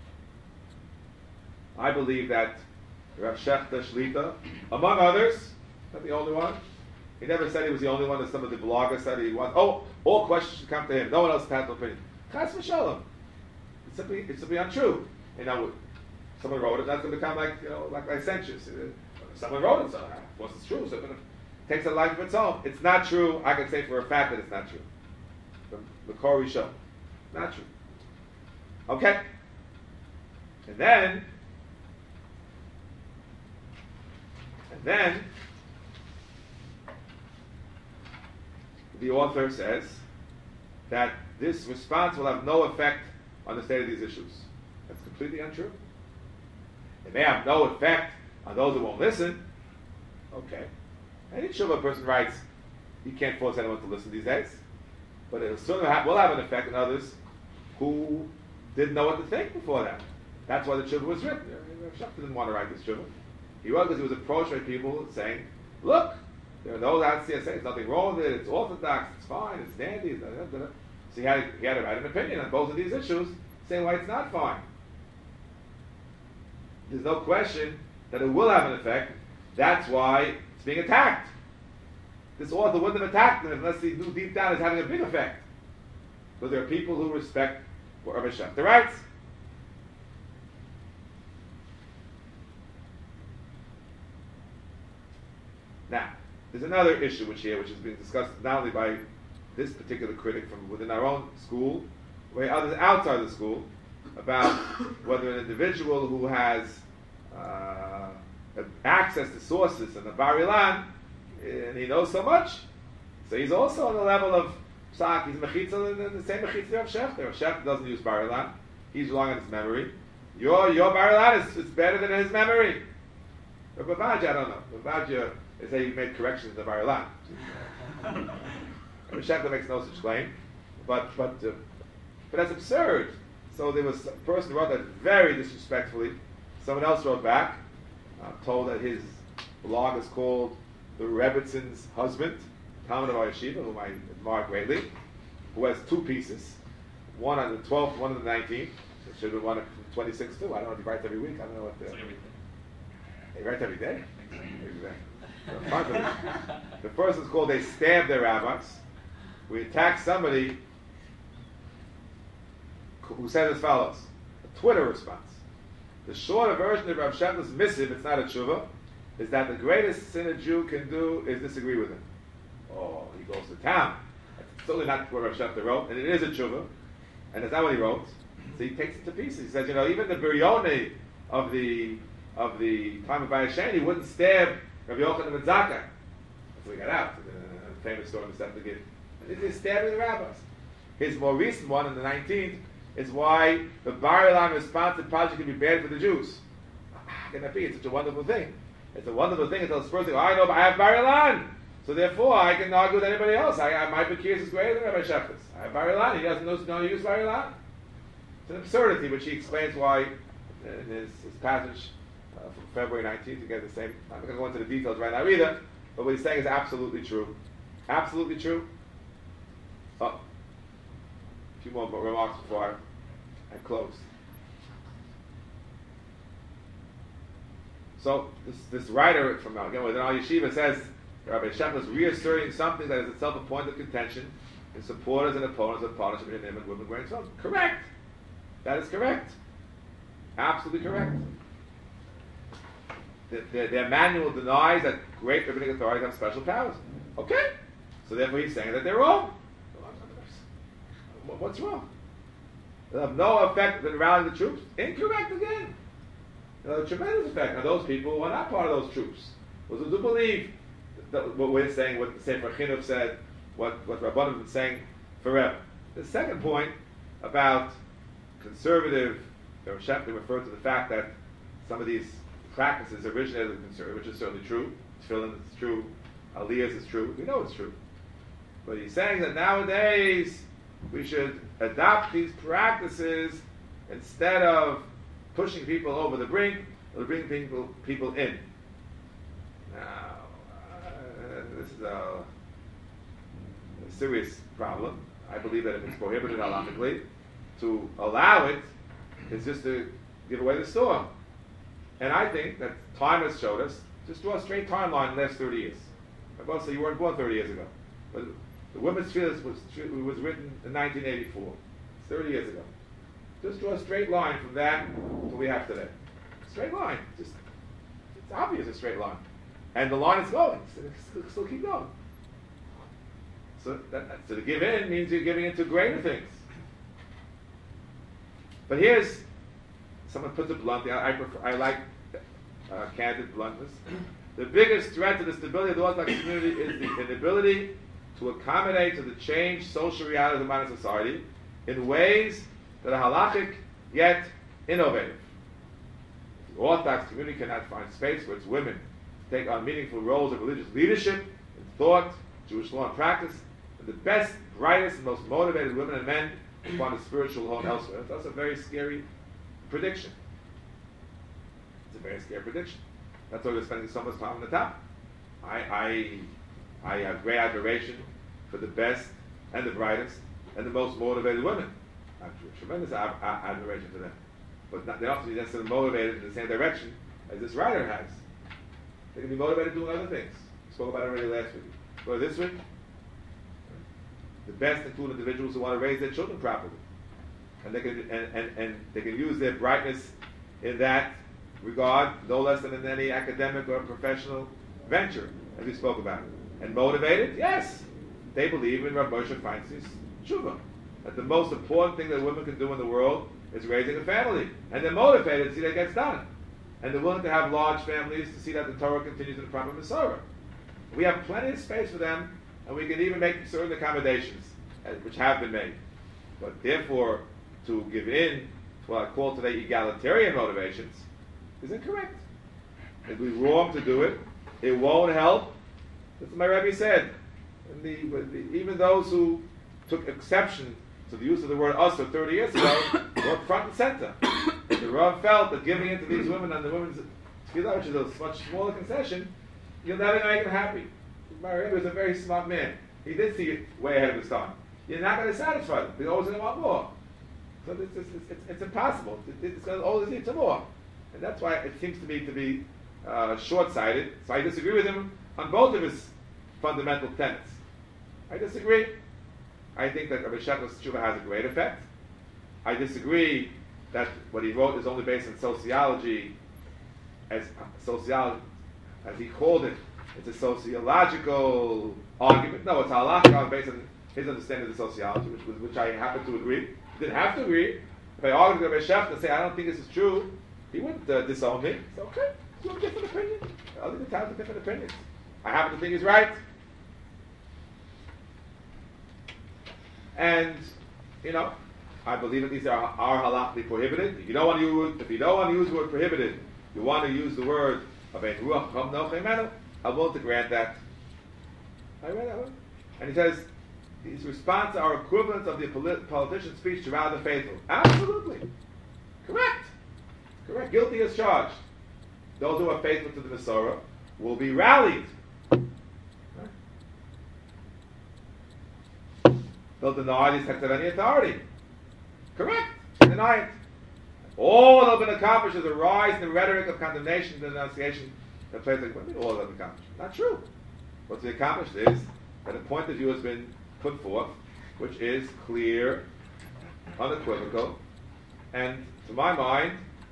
I believe that Rav Shechter Shlita, among others, not the only one. He never said he was the only one. As some of the bloggers said he was. Oh, all questions should come to him. No one else has an opinion. Chas v'shalom. It's simply, it's simply untrue. You know, someone wrote it. That's going to become like, you know, like licentious. Someone wrote it, so of course it's true. So it takes a life of its own. It's not true. I can say for a fact that it's not true. The, the Kori show, not true. Okay. And then, and then. The author says that this response will have no effect on the state of these issues. That's completely untrue. It may have no effect on those who won't listen. Okay. Any tshuva person writes, you can't force anyone to listen these days. But it certainly have, will have an effect on others who didn't know what to think before that. That's why the tshuva was written. Shach didn't want to write this tshuva. He was because he was approached by people saying, look, there are those out there saying there's nothing wrong with it, it's orthodox, it's fine, it's dandy. Da, da, da, da. So he had, he had to write an opinion on both of these issues, saying why it's not fine. There's no question that it will have an effect. That's why it's being attacked. This author wouldn't have attacked them unless he knew deep down it's having a big effect. Because there are people who respect what Rabbi Shechter writes. Now, there's another issue which here, which is being discussed not only by this particular critic from within our own school, but others outside the school, about whether an individual who has uh, access to sources in the Bar Ilan, and he knows so much, so he's also on the level of Psak, he's mechitza, the same mechitza of Shechter. If Shechter doesn't use Bar Ilan, he's relying on his memory. Your your Bar Ilan is, is better than his memory. But Bavaja, I don't know. Bavaja is that he made corrections in the Bar Ilan. Shechter makes no such claim, but but uh, but that's absurd. So there was a person who wrote that very disrespectfully. Someone else wrote back, uh, told that his blog is called The Rebbitzon's Husband, Talmud of Yeshiva, whom I admire greatly, who has two pieces, one on the twelfth, one on the nineteenth. It should have been one on the twenty-sixth too. I don't know if he writes every week. I don't know what. The, he writes every day. Every day. The first is called They Stab Their Rabbis. We attack somebody who says as follows, a Twitter response. The shorter version of Rav Shechter's missive, it's not a tshuva, is that the greatest sin a Jew can do is disagree with him. Oh, he goes to town. That's certainly not what Rav Shechter wrote, and it is a tshuva, and that's not what he wrote. So he takes it to pieces. He says, you know, even the Biryoni of the of the time of Bayesheni wouldn't stab Rabbi Yochanan ben Zakkai. That's what he got out, the famous story in the Septuagint. And he's stabbing the rabbis. His more recent one, in the nineteenth, is why the Bar Ilan response to project can be bad for the Jews. How can that be? It's such a wonderful thing. It's a wonderful thing until the first thing, oh, I know, but I have Bar Ilan. So therefore, I can argue with anybody else. I, I, my Bekiyas is greater than Rabbi Shechter's. I have Bar Ilan. He doesn't know, know to use Bar Ilan. It's an absurdity, which he explains why in his, his passage uh, from February nineteenth, you get the same. I'm not going to go into the details right now either, but what he's saying is absolutely true. Absolutely true. Oh, a few more remarks before I, I close. So this, this writer from again within our yeshiva says Rabbi Shach is reasserting something that is itself a point of contention in supporters and opponents of partnership between him and women wearing clothes. Correct. That is correct. Absolutely correct. The, the, their manual denies that great rabbinic authorities have special powers. Okay. So therefore he's saying that they're wrong. What's wrong? They'll have no effect in rallying the troops. Incorrect again. They'll have a tremendous effect on those people who are not part of those troops. Those who do believe that what we're saying, what the Sefer Chinuch said, what, what Rabbanim have been saying forever. The second point about conservative, Rav Shefton referred to the fact that some of these practices originated in conservative, which is certainly true. Tefillin is true. Aliyahs is true. We know it's true. But he's saying that nowadays we should adopt these practices instead of pushing people over the brink, or bring people people in. Now, uh, this is a, a serious problem. I believe that if it's prohibited halachically, to allow it is just to give away the store. And I think that time has showed us, just draw a straight timeline in the last thirty years. My boss said you weren't born thirty years ago. But the women's field was, was written in nineteen eighty-four. It's thirty years ago. Just draw a straight line from that to what we have today. Straight line. Just, it's obvious a straight line. And the line is going. So it'll still keep going. So, that, so to give in means you're giving into greater things. But here's, someone puts it bluntly, I, I, prefer, I like uh, candid bluntness. The biggest threat to the stability of the Orthodox community is the inability to accommodate to the changed social reality of the modern society in ways that are halachic yet innovative. The Orthodox community cannot find space for its women to take on meaningful roles of religious leadership in thought, Jewish law and practice, and the best, brightest, and most motivated women and men will find a spiritual home elsewhere. That's a very scary prediction. It's a very scary prediction. That's why we're spending so much time on the top. I, I, I have great admiration for the best and the brightest and the most motivated women. I have tremendous ad- ad- admiration for them. But not, they're not necessarily motivated in the same direction as this writer has. They can be motivated doing other things. We spoke about it already last week. But this week, the best include individuals who want to raise their children properly. And they can, and, and, and they can use their brightness in that regard, no less than in any academic or professional venture, as we spoke about. And motivated? Yes. They believe in Rav Moshe Feinstein's tshuva, that the most important thing that women can do in the world is raising a family. And they're motivated to see that gets done. And they're willing to have large families to see that the Torah continues in the proper Masorah. We have plenty of space for them, and we can even make certain accommodations, which have been made. But therefore, to give in to what I call today egalitarian motivations is incorrect. It would be wrong to do it. It won't help. That's what my Rebbe said. And the, the, even those who took exception to the use of the word usher thirty years ago were front and center. The Rav felt that giving in to these women and the women's tefillah, which is a much smaller concession, you'll never make them happy. My Rebbe was a very smart man. He did see it way ahead of his time. You're not going to satisfy them. They're always going to want more. So it's, it's, it's, it's impossible. It's going to always need some more. And that's why it seems to me to be uh, short-sighted. So I disagree with him on both of his fundamental tenets. I disagree. I think that Rabbi Shach's tshuva has a great effect. I disagree that what he wrote is only based on sociology, as sociology, as he called it. It's a sociological argument. No, it's halakha based on his understanding of the sociology, which, which I happen to agree. He didn't have to agree. If I argued with Rabbi Shach and say I don't think this is true, he wouldn't uh, disown me. So okay, you have a different opinion. Other than have different opinions. I happen to think he's right. And, you know, I believe that these are, are halachically prohibited. If you don't want to use, if you don't want to use the word prohibited, you want to use the word of a ruach chom no chemenu, I'm willing to grant that. I read that one. And he says, his response are equivalent of the polit- politician's speech to rally the faithful. Absolutely. Correct. Correct. Guilty as charged. Those who are faithful to the Masorah will be rallied. They'll deny these texts of any authority. Correct. Deny it. All that have been accomplished is a rise in the rhetoric of condemnation and denunciation that plays like, what do you mean all that have been accomplished? Not true. What's been accomplished is that a point of view has been put forth, which is clear, unequivocal, and to my mind,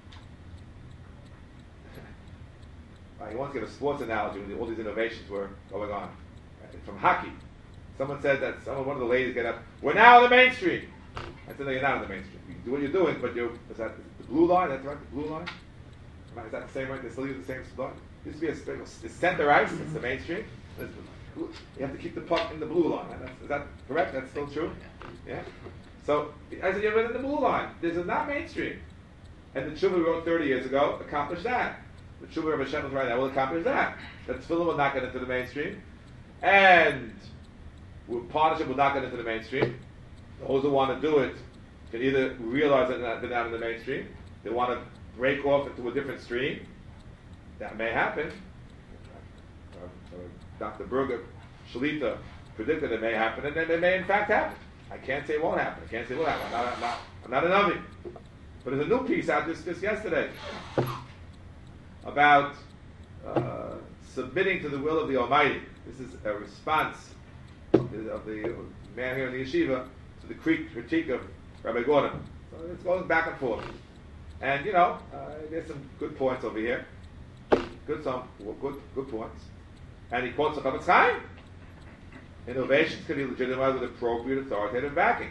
I want to give a sports analogy when all these innovations were going on. From hockey, someone said that someone, one of the ladies get up, we're now in the mainstream. I said, no, you're not in the mainstream. You do what you're doing, but you're, is that the blue line? That's right, the blue line? Is that the same right? They still use the same line? It used to be a, a center ice, it's the mainstream. You have to keep the puck in the blue line. Right? That's, is that correct? That's still true? Yeah? So, I said, you're in the blue line. This is not mainstream. And the Tshuva we wrote thirty years ago accomplished that. The Tshuva of Hashem right now will accomplish that. That Tefillah will not get into the mainstream. And partnership will not get into the mainstream. Those who want to do it can either realize that they're not in the mainstream, they want to break off into a different stream. That may happen. Uh, uh, Doctor Berger, Shalita, predicted it may happen, and then it may in fact happen. I can't say it won't happen. I can't say it will happen. I'm not, I'm not, I'm not an Navi. But there's a new piece out just, just yesterday about uh, submitting to the will of the Almighty. This is a response of the, of the man here in the yeshiva to the critique of Rabbi Gordon. So it's going back and forth. And, you know, uh, there's some good points over here. Good some good good points. And he quotes the Chofetz Chaim. Innovations can be legitimized with appropriate authoritative backing.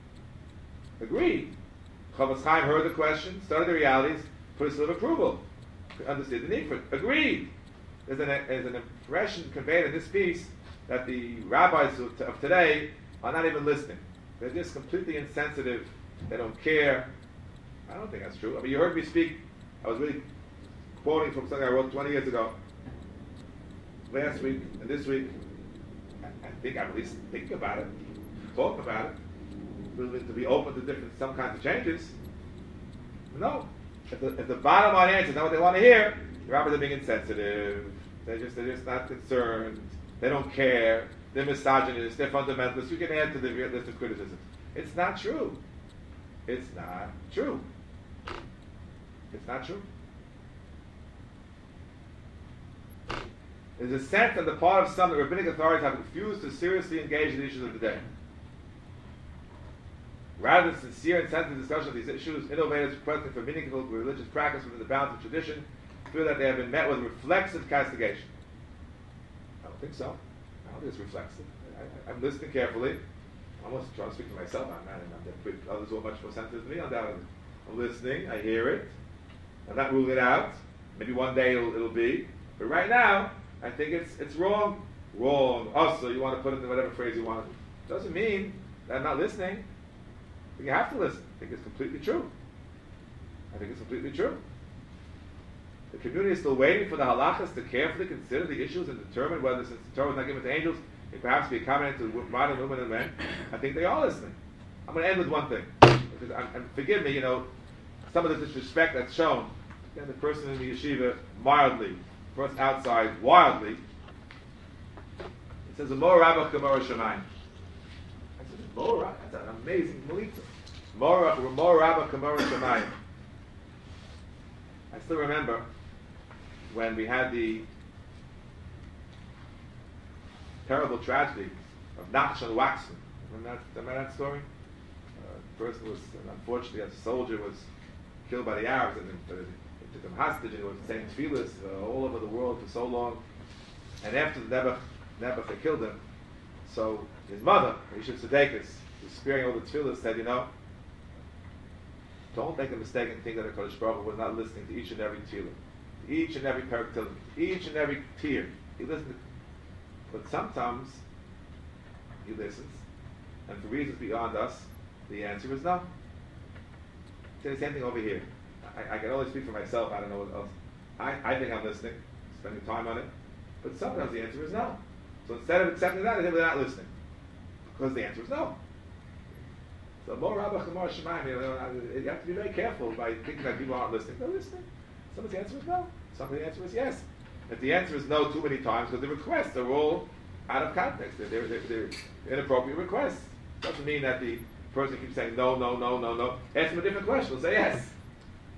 Agreed. Chofetz Chaim heard the question, studied the realities, put a seal of approval, understood the need for it. Agreed. There's an, there's an impression conveyed in this piece that the rabbis of, of today are not even listening. They're just completely insensitive. They don't care. I don't think that's true. I mean, you heard me speak. I was really quoting from something I wrote twenty years ago. Last week and this week, I, I think I'm at least thinking about it, talk about it, willing to be open to different, some kinds of changes. No. If the, if the bottom line answer is not what they want to hear, the rabbis are being insensitive. They're just, they're just not concerned. They don't care. They're misogynists. They're fundamentalists. You can add to the list of criticisms. It's not true. It's not true. It's not true. There's a sense on the part of some that rabbinic authorities have refused to seriously engage in the issues of the day. Rather than sincere and sensitive discussion of these issues, innovators requesting for meaningful religious practice within the bounds of tradition feel that they have been met with reflexive castigation. I don't think so. I don't think it's reflexive. I, I, I'm listening carefully. I'm almost trying to speak to myself. I'm not. I'm, others who are much more sensitive than me, undoubtedly. I'm listening. I hear it. I'm not ruling it out. Maybe one day it'll, it'll be. But right now, I think it's it's wrong. Wrong. Also, you want to put it in whatever phrase you want. Doesn't mean that I'm not listening. But you have to listen. I think it's completely true. I think it's completely true. The community is still waiting for the halachas to carefully consider the issues and determine whether, since the Torah was not given to angels, it perhaps be accommodated to modern women and men. I think they are listening. I'm going to end with one thing. Because I'm, and forgive me, you know, some of the disrespect that's shown. And the person in the yeshiva, mildly, the person outside, wildly. It says, Mor Rabba Kamara Shemayim. I said, Mor Rabba? That's an amazing melitza. Mor Rabba Kamara Shemayim. I still remember when we had the terrible tragedy of Nachshon Waxman. Remember that, remember that story? Uh, the person was, unfortunately, a soldier was killed by the Arabs, and they, they took him hostage, and he was saying tefillas uh, all over the world for so long. And after the Nebuch, Nebuch they killed him, so his mother, Yishuv Tzedekis, was spearing all the tefillas, said, you know, don't make a mistake and think that the Kodesh Baruch Hu was not listening to each and every tefillah, each and every parak tefillah, each and every tear. He listened to, but sometimes he listens, and for reasons beyond us, the answer is no. Say the same thing over here. I, I can only speak for myself. I don't know what else. I, I think I'm listening, spending time on it, but sometimes the answer is no. So instead of accepting that, I think they're not listening, because the answer is no. So Mor Rabba Chamar Shemayim, you know, you have to be very careful by thinking that people aren't listening. They're listening. Sometimes the answer is no. Sometimes the answer is yes. If the answer is no too many times, because the requests are all out of context. They're, they're, they're inappropriate requests. Doesn't mean that the person keeps saying no, no, no, no, no. Ask them a different question. They'll say yes.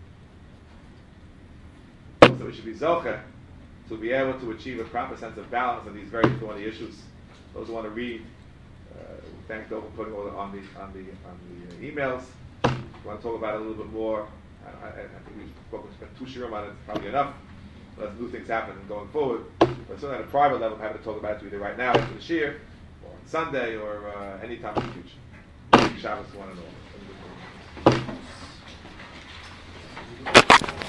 that we should be zocheh to be able to achieve a proper sense of balance on these very thorny issues. Those who want to read, uh, thank those for putting all the, on the on the on the uh, emails. If you want to talk about it a little bit more, I, I, I think we've spoken, spent two shirim on it, it's probably enough. Let's do things happen going forward. But certainly at a private level, I'm happy to talk about it either right now after the shir, or on Sunday, or uh, any time in the future. Shabbos to one and all.